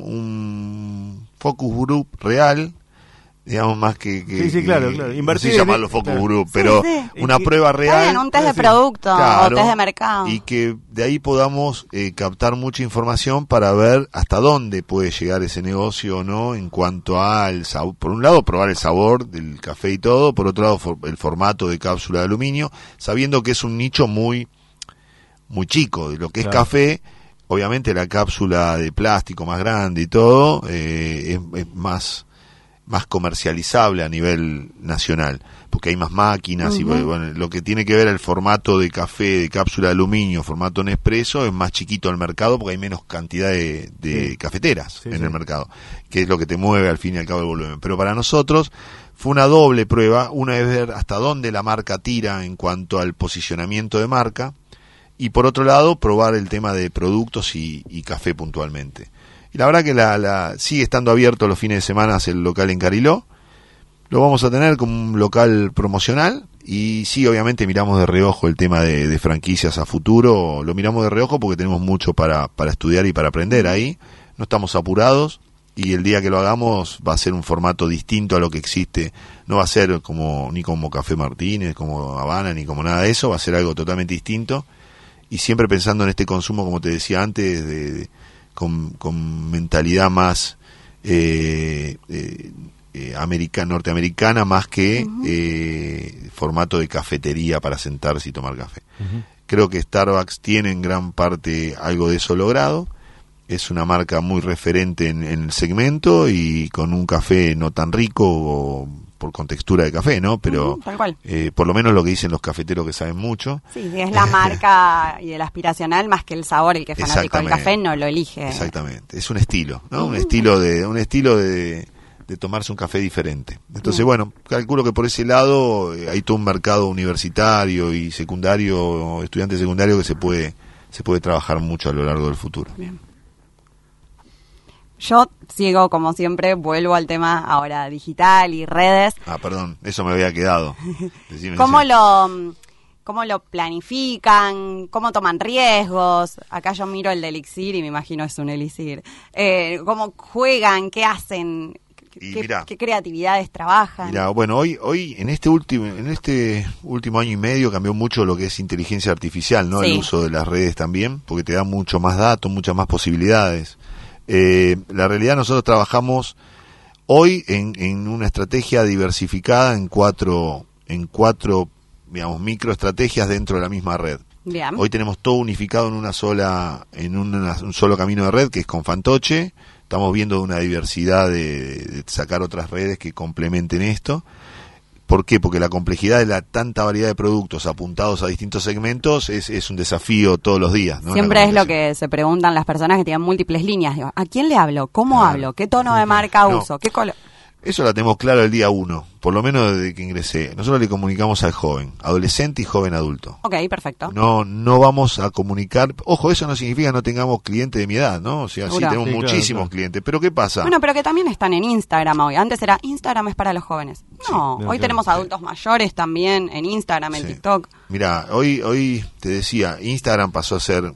un focus group real, digamos, más que... que Sí, sí, claro, que- claro. no sé Invertir si en- llamarlo focus claro. group, Sí, pero sí. una Y- prueba Está real. bien, un test de Sí. producto Claro, o test de mercado. y que de ahí podamos eh, captar mucha información para ver hasta dónde puede llegar ese negocio o no en cuanto al sabor. Por un lado, probar el sabor del café y todo, por otro lado, for- el formato de cápsula de aluminio, sabiendo que es un nicho muy muy chico de lo que Claro. es café. Obviamente la cápsula de plástico más grande y todo eh, es, es más más comercializable a nivel nacional, porque hay más máquinas. Uh-huh. Y bueno, lo que tiene que ver el formato de café de cápsula de aluminio, formato Nespresso, es más chiquito el mercado porque hay menos cantidad de, de Sí. cafeteras Sí, en sí. el mercado, que es lo que te mueve al fin y al cabo el volumen. Pero para nosotros fue una doble prueba. Una es ver hasta dónde la marca tira en cuanto al posicionamiento de marca, y por otro lado probar el tema de productos y, y café puntualmente. Y la verdad que la, la sigue estando abierto los fines de semana el local en Cariló. Lo vamos a tener como un local promocional, y sí, obviamente miramos de reojo el tema de, de franquicias a futuro. Lo miramos de reojo porque tenemos mucho para, para estudiar y para aprender ahí. No estamos apurados, y el día que lo hagamos va a ser un formato distinto a lo que existe. No va a ser como ni como Café Martínez, como Habana, ni como nada de eso. Va a ser algo totalmente distinto, y siempre pensando en este consumo, como te decía antes, de, de con, con mentalidad más eh, eh, eh, america, norteamericana, más que uh-huh. eh, formato de cafetería para sentarse y tomar café. Uh-huh. Creo que Starbucks tiene en gran parte algo de eso logrado. Es una marca muy referente en, en el segmento, y con un café no tan rico o por contextura de café, ¿no? Pero uh-huh, tal cual. Eh, por lo menos lo que dicen los cafeteros que saben mucho. Sí, sí, es la marca y el aspiracional más que el sabor. El que es fanático del café no lo elige. Exactamente, es un estilo, ¿no? Uh-huh. Un estilo de un estilo de, de tomarse un café diferente. Entonces, uh-huh. bueno, calculo que por ese lado eh, hay todo un mercado universitario y secundario, estudiante secundario, que se puede se puede trabajar mucho a lo largo del futuro. Bien. Yo sigo, como siempre, vuelvo al tema ahora digital y redes. Ah, perdón, eso me había quedado. ¿Cómo lo, cómo lo planifican, cómo toman riesgos. Acá yo miro el de Elixir y me imagino es un Elixir. Eh, cómo juegan, qué hacen, Y qué, mirá, qué creatividades trabajan. Mira, bueno, hoy hoy en este último en este último año y medio cambió mucho lo que es inteligencia artificial, ¿no? Sí. El uso de las redes también, porque te da mucho más datos, muchas más posibilidades. Eh, la realidad, nosotros trabajamos hoy en, en una estrategia diversificada en cuatro en cuatro, digamos, microestrategias dentro de la misma red. Bien. Hoy tenemos todo unificado en una sola en una- un solo camino de red, que es con Fantoche. Estamos viendo una diversidad de, de sacar otras redes que complementen esto. ¿Por qué? Porque la complejidad de la tanta variedad de productos apuntados a distintos segmentos es, es un desafío todos los días, ¿no? Siempre La es lo comunicación. que se preguntan las personas que tienen múltiples líneas. Digo, ¿a quién le hablo? ¿Cómo Claro. hablo? ¿Qué tono de marca No. uso? ¿Qué color? Eso la tenemos claro el día uno, por lo menos desde que ingresé. Nosotros le comunicamos al joven, adolescente y joven adulto. Ok, perfecto. No, no vamos a comunicar. Ojo, eso no significa que no tengamos clientes de mi edad, ¿no? O sea, sí Seguro. tenemos Sí, claro, muchísimos claro. clientes. Pero ¿qué pasa? Bueno, pero que también están en Instagram hoy. Antes era Instagram es para los jóvenes. No, bien, hoy claro. tenemos adultos mayores también en Instagram, en Sí. TikTok. Mira, hoy, hoy te decía, Instagram pasó a ser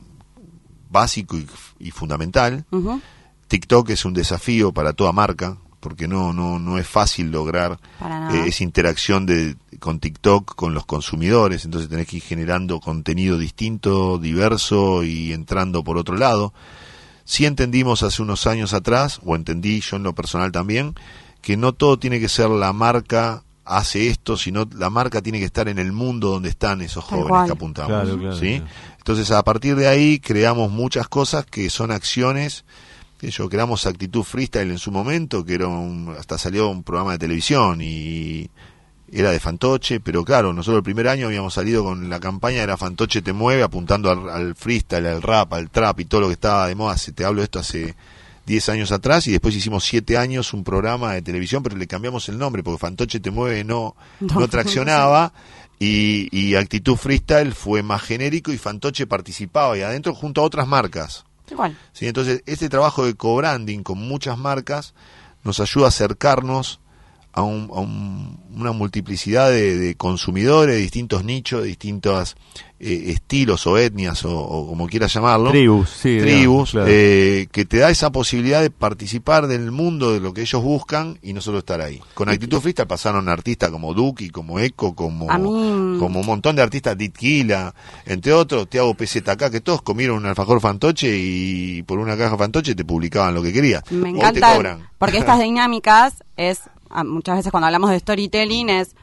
básico y, y fundamental. Ujú. TikTok es un desafío para toda marca, porque no, no, no es fácil lograr Para nada. eh, esa interacción de, con TikTok con los consumidores, entonces tenés que ir generando contenido distinto, diverso y entrando por otro lado. Sí entendimos hace unos años atrás, o entendí yo en lo personal también, que no todo tiene que ser la marca hace esto, sino la marca tiene que estar en el mundo donde están esos Tal jóvenes cual. que apuntamos. Claro, claro, ¿sí? claro. Entonces a partir de ahí creamos muchas cosas que son acciones. Que yo creamos Actitud Freestyle en su momento, que era un, hasta salió un programa de televisión y era de Fantoche, pero claro, nosotros el primer año habíamos salido con la campaña, era Fantoche te mueve, apuntando al, al freestyle, al rap, al trap y todo lo que estaba de moda. Te hablo de esto hace diez años atrás, y después hicimos siete años un programa de televisión, pero le cambiamos el nombre porque Fantoche te mueve no, No. no traccionaba. Y, y Actitud Freestyle fue más genérico y Fantoche participaba y adentro junto a otras marcas. Igual. ¿Sí? Entonces, este trabajo de co-branding con muchas marcas nos ayuda a acercarnos a, un, a un- una multiplicidad de, de consumidores, de distintos nichos, de distintos eh, estilos o etnias o, o como quieras llamarlo. Tribus, sí. Tribus, digamos, claro. eh, que te da esa posibilidad de participar del mundo de lo que ellos buscan y no solo estar ahí. Con Actitud Freestyle pasaron artistas como Duki, como Eco, como, A mí- como un montón de artistas, Ditquila, entre otros, Tiago P Z K, que todos comieron un alfajor Fantoche y por una caja Fantoche te publicaban lo que querías. Me Hoy te encanta, cobran. porque estas dinámicas es, ah, muchas veces cuando hablamos de storytelling, es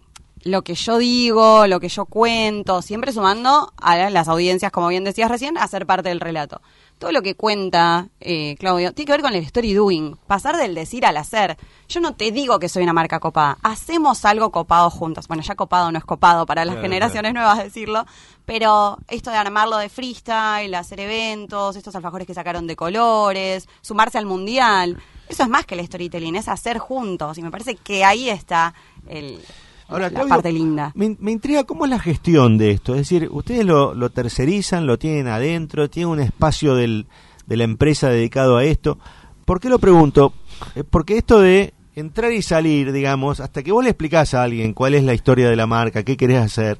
lo que yo digo, lo que yo cuento, siempre sumando a las audiencias, como bien decías recién, a ser parte del relato. Todo lo que cuenta eh, Claudio tiene que ver con el story doing, pasar del decir al hacer. Yo no te digo que soy una marca copada, hacemos algo copado juntos. Bueno, ya copado no es copado para las Claro, generaciones nuevas decirlo, pero esto de armarlo de freestyle, hacer eventos, estos alfajores que sacaron de colores, sumarse al mundial, eso es más que el storytelling, es hacer juntos, y me parece que ahí está el... Ahora, la Claudio, parte linda. Me, me intriga cómo es la gestión de esto. Es decir, ustedes lo, lo tercerizan, lo tienen adentro, tienen un espacio del, de la empresa dedicado a esto. ¿Por qué lo pregunto? Eh, Porque esto de entrar y salir, digamos, hasta que vos le explicás a alguien cuál es la historia de la marca, qué querés hacer,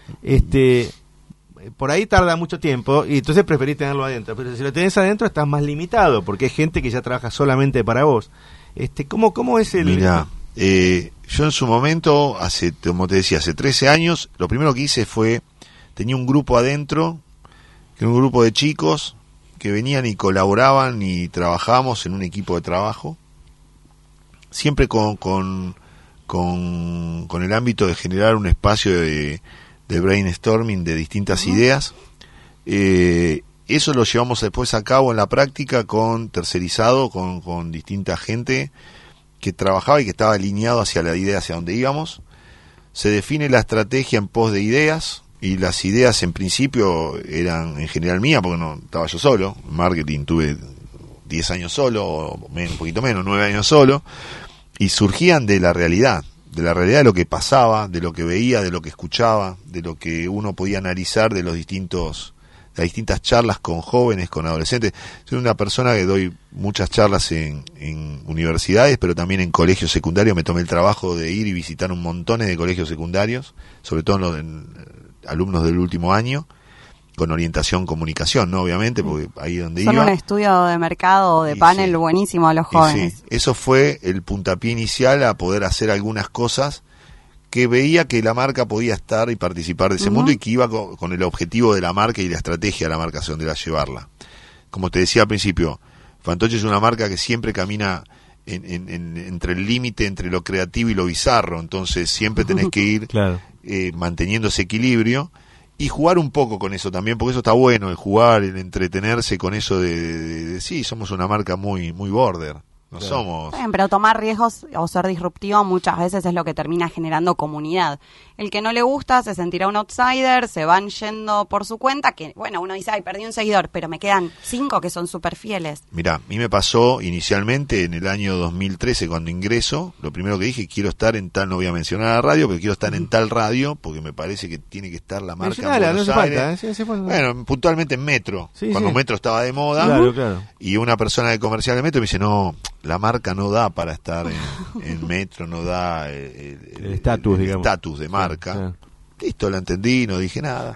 este, por ahí tarda mucho tiempo y entonces preferís tenerlo adentro. Pero si lo tenés adentro estás más limitado porque hay gente que ya trabaja solamente para vos. Este, ¿cómo, cómo es el...? Mirá, eh, yo en su momento, hace, como te decía, hace trece años, lo primero que hice fue, tenía un grupo adentro, que era un grupo de chicos que venían y colaboraban y trabajábamos en un equipo de trabajo, siempre con, con, con, con el ámbito de generar un espacio de, de brainstorming de distintas uh-huh. ideas. Eh, eso lo llevamos después a cabo en la práctica con tercerizado, con, con distinta gente que trabajaba y que estaba alineado hacia la idea, hacia donde íbamos. Se define la estrategia en pos de ideas, y las ideas en principio eran en general mías, porque no estaba yo solo. En marketing tuve diez años solo, o un poquito menos, nueve años solo, y surgían de la realidad, de la realidad de lo que pasaba, de lo que veía, de lo que escuchaba, de lo que uno podía analizar de los distintos a distintas charlas con jóvenes, con adolescentes. Soy una persona que doy muchas charlas en, en universidades, pero también en colegios secundarios. Me tomé el trabajo de ir y visitar un montón de colegios secundarios, sobre todo en los en, alumnos del último año, con orientación comunicación, ¿no? Obviamente, porque ahí es donde Son iba. un estudio de mercado, de Y panel sí. buenísimo a los Y jóvenes. sí, eso fue el puntapié inicial a poder hacer algunas cosas que veía que la marca podía estar y participar de ese Uh-huh. mundo y que iba con, con el objetivo de la marca y la estrategia de la marca hacia donde la llevarla. Como te decía al principio, Fantoche es una marca que siempre camina en, en, en, entre el límite entre lo creativo y lo bizarro, entonces siempre tenés que ir Claro. eh, manteniendo ese equilibrio y jugar un poco con eso también, porque eso está bueno, el jugar, el entretenerse con eso de, de, de, de sí, somos una marca muy muy border, no Claro. somos... Bien, pero tomar riesgos o ser disruptivo muchas veces es lo que termina generando comunidad. El que no le gusta se sentirá un outsider, se van yendo por su cuenta, que bueno, uno dice, ay, perdí un seguidor, pero me quedan cinco que son súper fieles. Mirá, a mí me pasó inicialmente en el año dos mil trece cuando ingreso, lo primero que dije, quiero estar en tal, no voy a mencionar la radio, pero quiero estar en tal radio, porque me parece que tiene que estar la marca en Mencionala, no Buenos hace Aires. falta, ¿eh? Sí, sí, bueno. Bueno, puntualmente en Metro, Sí, cuando sí. Metro estaba de moda, Claro, claro. y una persona de comercial de Metro me dice, no, la marca no da para estar en, en Metro, no da el El estatus, el digamos. estatus de marca. Claro. Listo, lo entendí, no dije nada.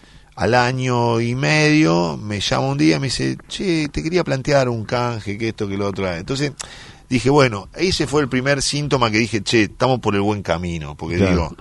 Al año y medio me llama un día y me dice, che, te quería plantear un canje, que esto, que lo otro. Entonces dije, bueno, ese fue el primer síntoma que dije, che, estamos por el buen camino, porque Claro. digo...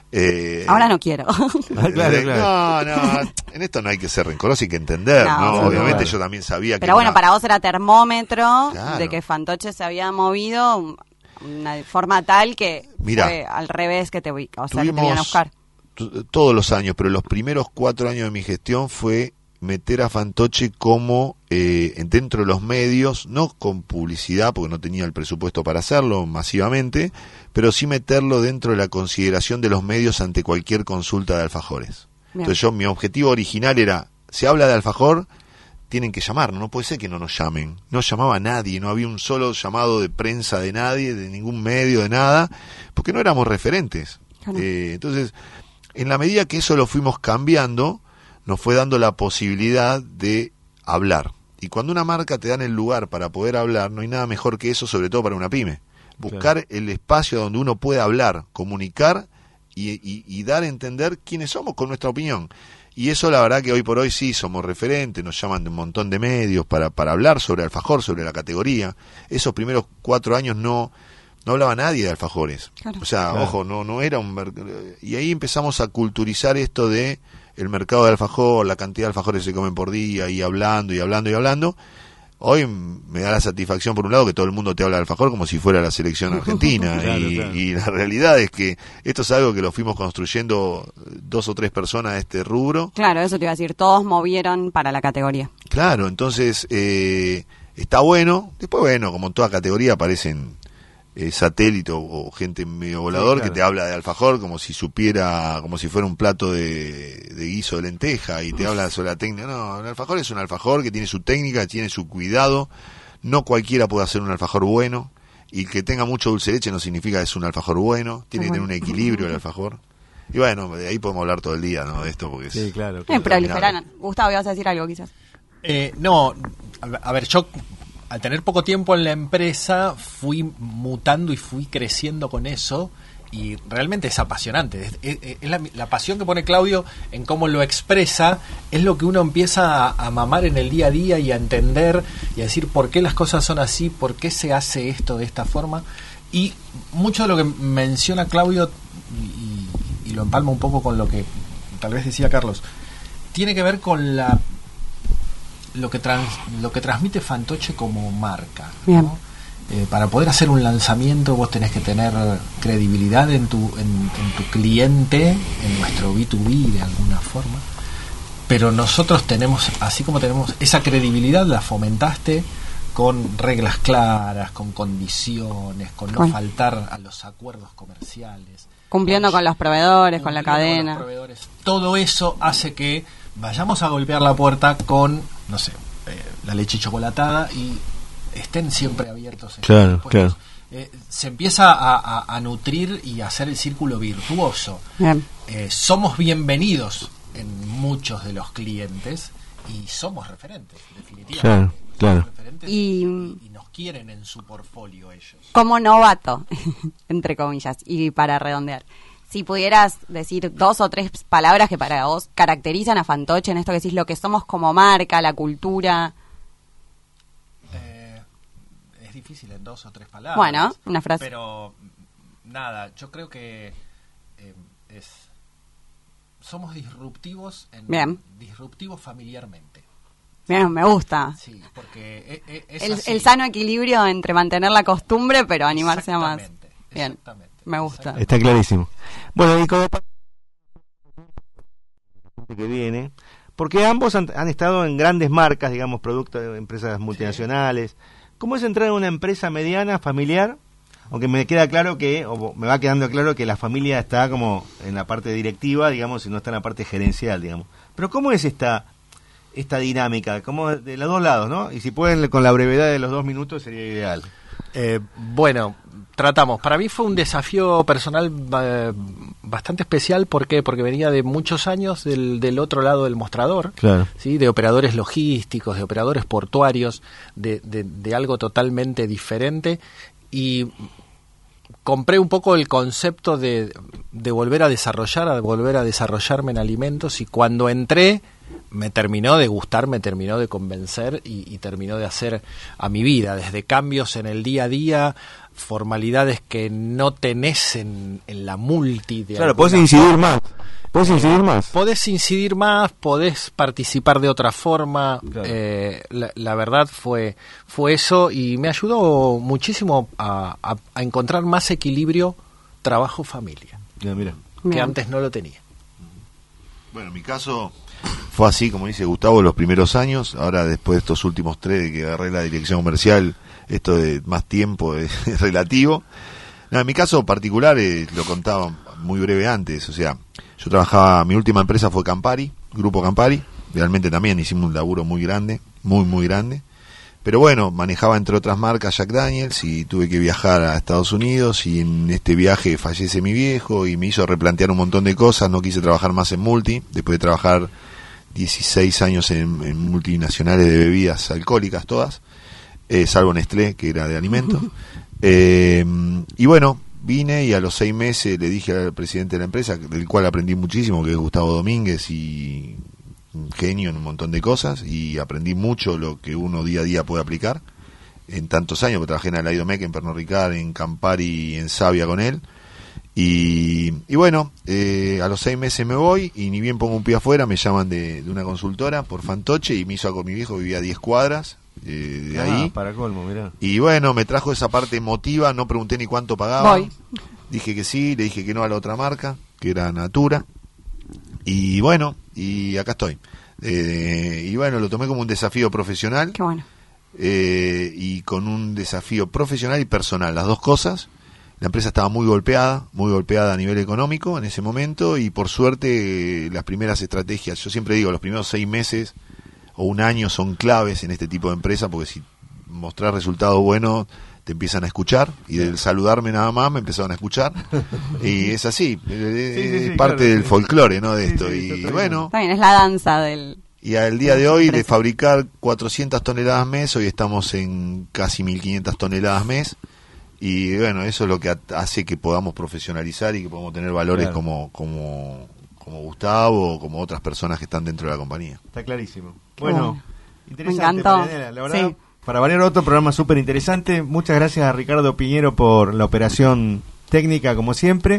Eh, Ahora no quiero. Ah, claro, claro. No, no, en esto no hay que ser rencoroso, hay que entender, No, ¿no? claro. Obviamente yo también sabía que... Pero bueno, una- para vos era termómetro Claro. de que Fantoche se había movido una forma tal que Mirá, fue al revés que te ubica, o sea, que te tuvimos iban a buscar. t- todos los años, pero los primeros cuatro años de mi gestión fue meter a Fantoche como eh, en- dentro de los medios, no con publicidad, porque no tenía el presupuesto para hacerlo masivamente, pero sí meterlo dentro de la consideración de los medios ante cualquier consulta de alfajores. Bien. Entonces yo, mi objetivo original era, se habla de alfajor, tienen que llamarnos, no puede ser que no nos llamen. No llamaba a nadie, no había un solo llamado de prensa de nadie, de ningún medio, de nada, porque no éramos referentes. Claro. Eh, entonces, en la medida que eso lo fuimos cambiando, nos fue dando la posibilidad de hablar. Y cuando una marca te dan el lugar para poder hablar, no hay nada mejor que eso, sobre todo para una pyme. Buscar el espacio donde uno puede hablar, comunicar y, y, y dar a entender quiénes somos con nuestra opinión. Y eso la verdad que hoy por hoy sí somos referentes, nos llaman de un montón de medios para, para hablar sobre alfajor, sobre la categoría. Esos primeros cuatro años no, no hablaba nadie de alfajores. Claro. O sea, Claro. ojo, no, no era un... merc- Y ahí empezamos a culturizar esto de el mercado de alfajor, la cantidad de alfajores que se comen por día, y hablando y hablando y hablando. Hoy me da la satisfacción, por un lado, que todo el mundo te habla de alfajor como si fuera la selección argentina. Claro, y, claro. y la realidad es que esto es algo que lo fuimos construyendo dos o tres personas de este rubro. Claro, eso te iba a decir, todos movieron para la categoría. Claro, entonces eh, está bueno. Después, bueno, como en toda categoría aparecen eh, satélite o, o gente medio volador Sí, claro. que te habla de alfajor como si supiera, como si fuera un plato de, de guiso de lenteja y te habla sobre la técnica. No, el alfajor es un alfajor que tiene su técnica, tiene su cuidado. No cualquiera puede hacer un alfajor bueno. Y que tenga mucho dulce de leche no significa que es un alfajor bueno. Tiene que tener un equilibrio el alfajor. Y bueno, de ahí podemos hablar todo el día, ¿no? De esto porque es... Sí, claro. Eh, claro. proliferan. Gustavo, ibas a decir algo quizás. Eh, no, a ver, a ver, yo al tener poco tiempo en la empresa fui mutando y fui creciendo con eso y realmente es apasionante. Es, es- es la, la pasión que pone Claudio en cómo lo expresa, es lo que uno empieza a, a mamar en el día a día y a entender y a decir por qué las cosas son así, por qué se hace esto de esta forma. Y mucho de lo que menciona Claudio, y, y lo empalma un poco con lo que tal vez decía Carlos, tiene que ver con la lo que trans, lo que transmite Fantoche como marca, ¿no? Bien. Eh, para poder hacer un lanzamiento vos tenés que tener credibilidad en tu en, en tu cliente, en nuestro B dos B de alguna forma, pero nosotros tenemos, así como tenemos esa credibilidad, la fomentaste con reglas claras, con condiciones, con no Con- faltar a los acuerdos comerciales, Cumpliendo con los proveedores, con la cumpliendo con cadena. los proveedores. Todo eso hace que vayamos a golpear la puerta con, no sé, eh, la leche chocolatada y estén siempre abiertos. Claro, Pues, claro. eh, se empieza a, a- a nutrir y a hacer el círculo virtuoso. Bien. Eh, somos bienvenidos en muchos de los clientes y somos referentes, definitivamente. Claro, claro. Somos referentes Y- y, y nos quieren en su portfolio ellos. Como novato, entre comillas, y para redondear, si pudieras decir dos o tres palabras que para vos caracterizan a Fantoche en esto que decís, lo que somos como marca, la cultura. Eh, es difícil en dos o tres palabras. Bueno, una frase. Pero nada, yo creo que eh, es somos disruptivos en, Bien. disruptivos familiarmente. Bien, me gusta. Sí, porque e- e- es El, así. el sano equilibrio entre mantener la costumbre pero animarse a más. Exactamente, Bien, exactamente, me gusta. exactamente. Está clarísimo. Bueno, y como pa- que viene, porque ambos han, han estado en grandes marcas, digamos, productos de empresas multinacionales. ¿Cómo es entrar en una empresa mediana, familiar? Aunque me queda claro que, o me va quedando claro que la familia está como en la parte directiva, digamos, y no está en la parte gerencial, digamos. Pero ¿cómo es esta esta dinámica? ¿Cómo de los dos lados, no? Y si pueden, con la brevedad de los dos minutos, sería ideal. Eh, bueno, tratamos. Para mí fue un desafío personal eh, bastante especial. ¿Por qué? Porque venía de muchos años del, del otro lado del mostrador, Claro. ¿sí? De operadores logísticos, de operadores portuarios, de, de, de algo totalmente diferente. Y compré un poco el concepto de, de volver a desarrollar, a volver a desarrollarme en alimentos, y cuando entré me terminó de gustar, me terminó de convencer y, y terminó de hacer a mi vida, desde cambios en el día a día, formalidades que no tenés en, en la multi. De Claro, alguna podés incidir más. ¿Podés incidir más? Podés incidir más, podés participar de otra forma. Claro. Eh, la, la verdad fue fue eso, y me ayudó muchísimo a, a, a encontrar más equilibrio trabajo-familia, Ya, mira. que Bien. antes no lo tenía. Bueno, en mi caso fue así, como dice Gustavo, los primeros años. Ahora, después de estos últimos tres de que agarré la dirección comercial, esto de más tiempo es, es relativo. No, en mi caso particular, eh, lo contaba muy breve antes, o sea, yo trabajaba, mi última empresa fue Campari, Grupo Campari, realmente también hicimos un laburo muy grande, muy muy grande, pero bueno, manejaba entre otras marcas Jack Daniels y tuve que viajar a Estados Unidos, y en este viaje fallece mi viejo y me hizo replantear un montón de cosas. No quise trabajar más en multi, después de trabajar dieciséis años en, en multinacionales de bebidas alcohólicas todas, eh, salvo Nestlé, que era de alimentos. Eh, y bueno, vine, y a los seis meses le dije al presidente de la empresa, del cual aprendí muchísimo, que es Gustavo Domínguez, y un genio en un montón de cosas, y aprendí mucho lo que uno día a día puede aplicar en tantos años, porque trabajé en Alaidomec, en Pernod Ricard, en Campari, en Savia con él. Y, y bueno, eh, a los seis meses me voy, y ni bien pongo un pie afuera, me llaman de, de una consultora por Fantoche, y me hizo con mi viejo, vivía a diez cuadras eh, de Ah, ahí. para colmo, mirá. Y bueno, me trajo esa parte emotiva, no pregunté ni cuánto pagaba. Voy. Dije que sí, le dije que no a la otra marca, que era Natura. Y bueno, y acá estoy. Eh, y bueno, lo tomé como un desafío profesional, Qué bueno. eh, y con un desafío profesional y personal, las dos cosas. La empresa estaba muy golpeada, muy golpeada a nivel económico en ese momento, y por suerte eh, las primeras estrategias, yo siempre digo, los primeros seis meses o un año son claves en este tipo de empresa, porque si mostrás resultados buenos te empiezan a escuchar, y del saludarme nada más me empezaron a escuchar, y es así, es Sí, sí, sí, parte claro, del sí. folclore, ¿no? De Sí, esto, sí, y totalmente. bueno, Está bien, es la danza del... y al día de hoy, de Empresa. fabricar cuatrocientas toneladas mes, hoy estamos en casi mil quinientas toneladas mes. Y bueno, eso es lo que ha- hace que podamos profesionalizar y que podamos tener valores Claro. como, como, como Gustavo o como otras personas que están dentro de la compañía. Está clarísimo. Qué Bueno, bueno. interesante, Me encantó. Marianela, la verdad. Sí. Para variar, otro programa súper interesante. Muchas gracias a Ricardo Piñero por la operación técnica, como siempre.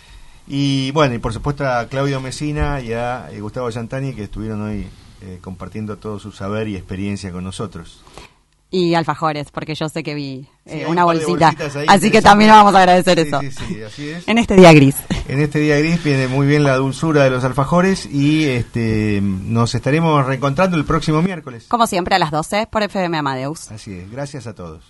Y bueno, y por supuesto a Claudio Mesina y a eh, Gustavo Yantani, que estuvieron hoy eh, compartiendo todo su saber y experiencia con nosotros. Y alfajores, porque yo sé que vi Sí, eh, hay una un par de bolsita. bolsitas ahí Así que interesantes. también vamos a agradecer Sí, eso. sí, sí, así es. En este día gris. En este día gris viene muy bien la dulzura de los alfajores, y este nos estaremos reencontrando el próximo miércoles. Como siempre, a las doce por F M Amadeus. Así es, gracias a todos.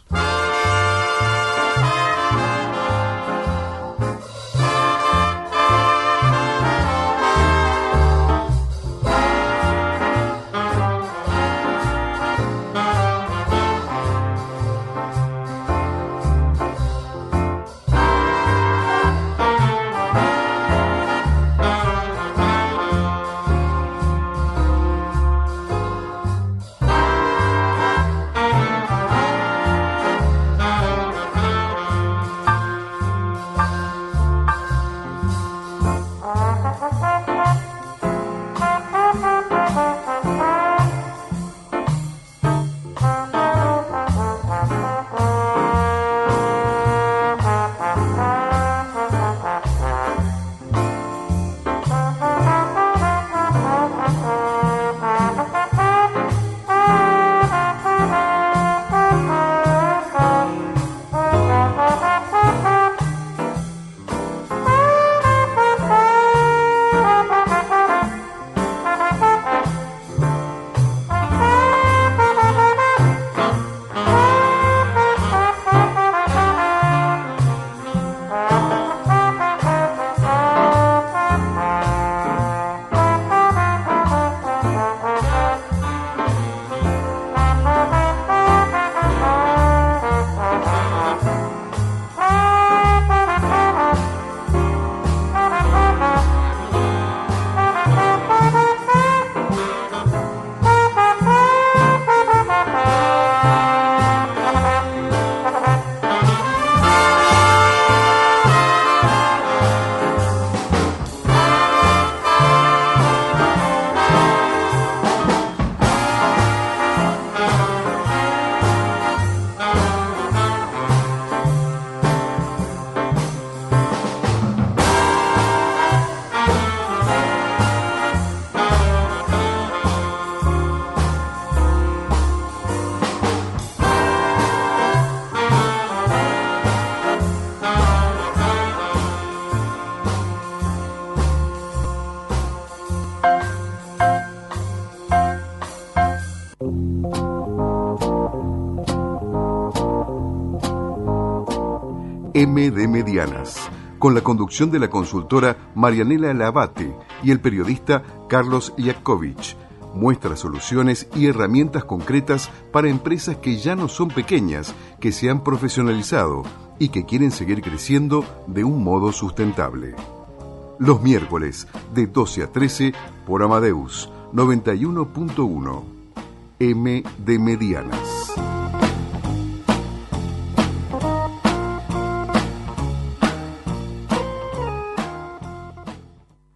M de Medianas, con la conducción de la consultora Marianela Labate y el periodista Carlos Yakovich. Muestra soluciones y herramientas concretas para empresas que ya no son pequeñas, que se han profesionalizado y que quieren seguir creciendo de un modo sustentable. Los miércoles, de doce a trece, por Amadeus noventa y uno punto uno. M de Medianas.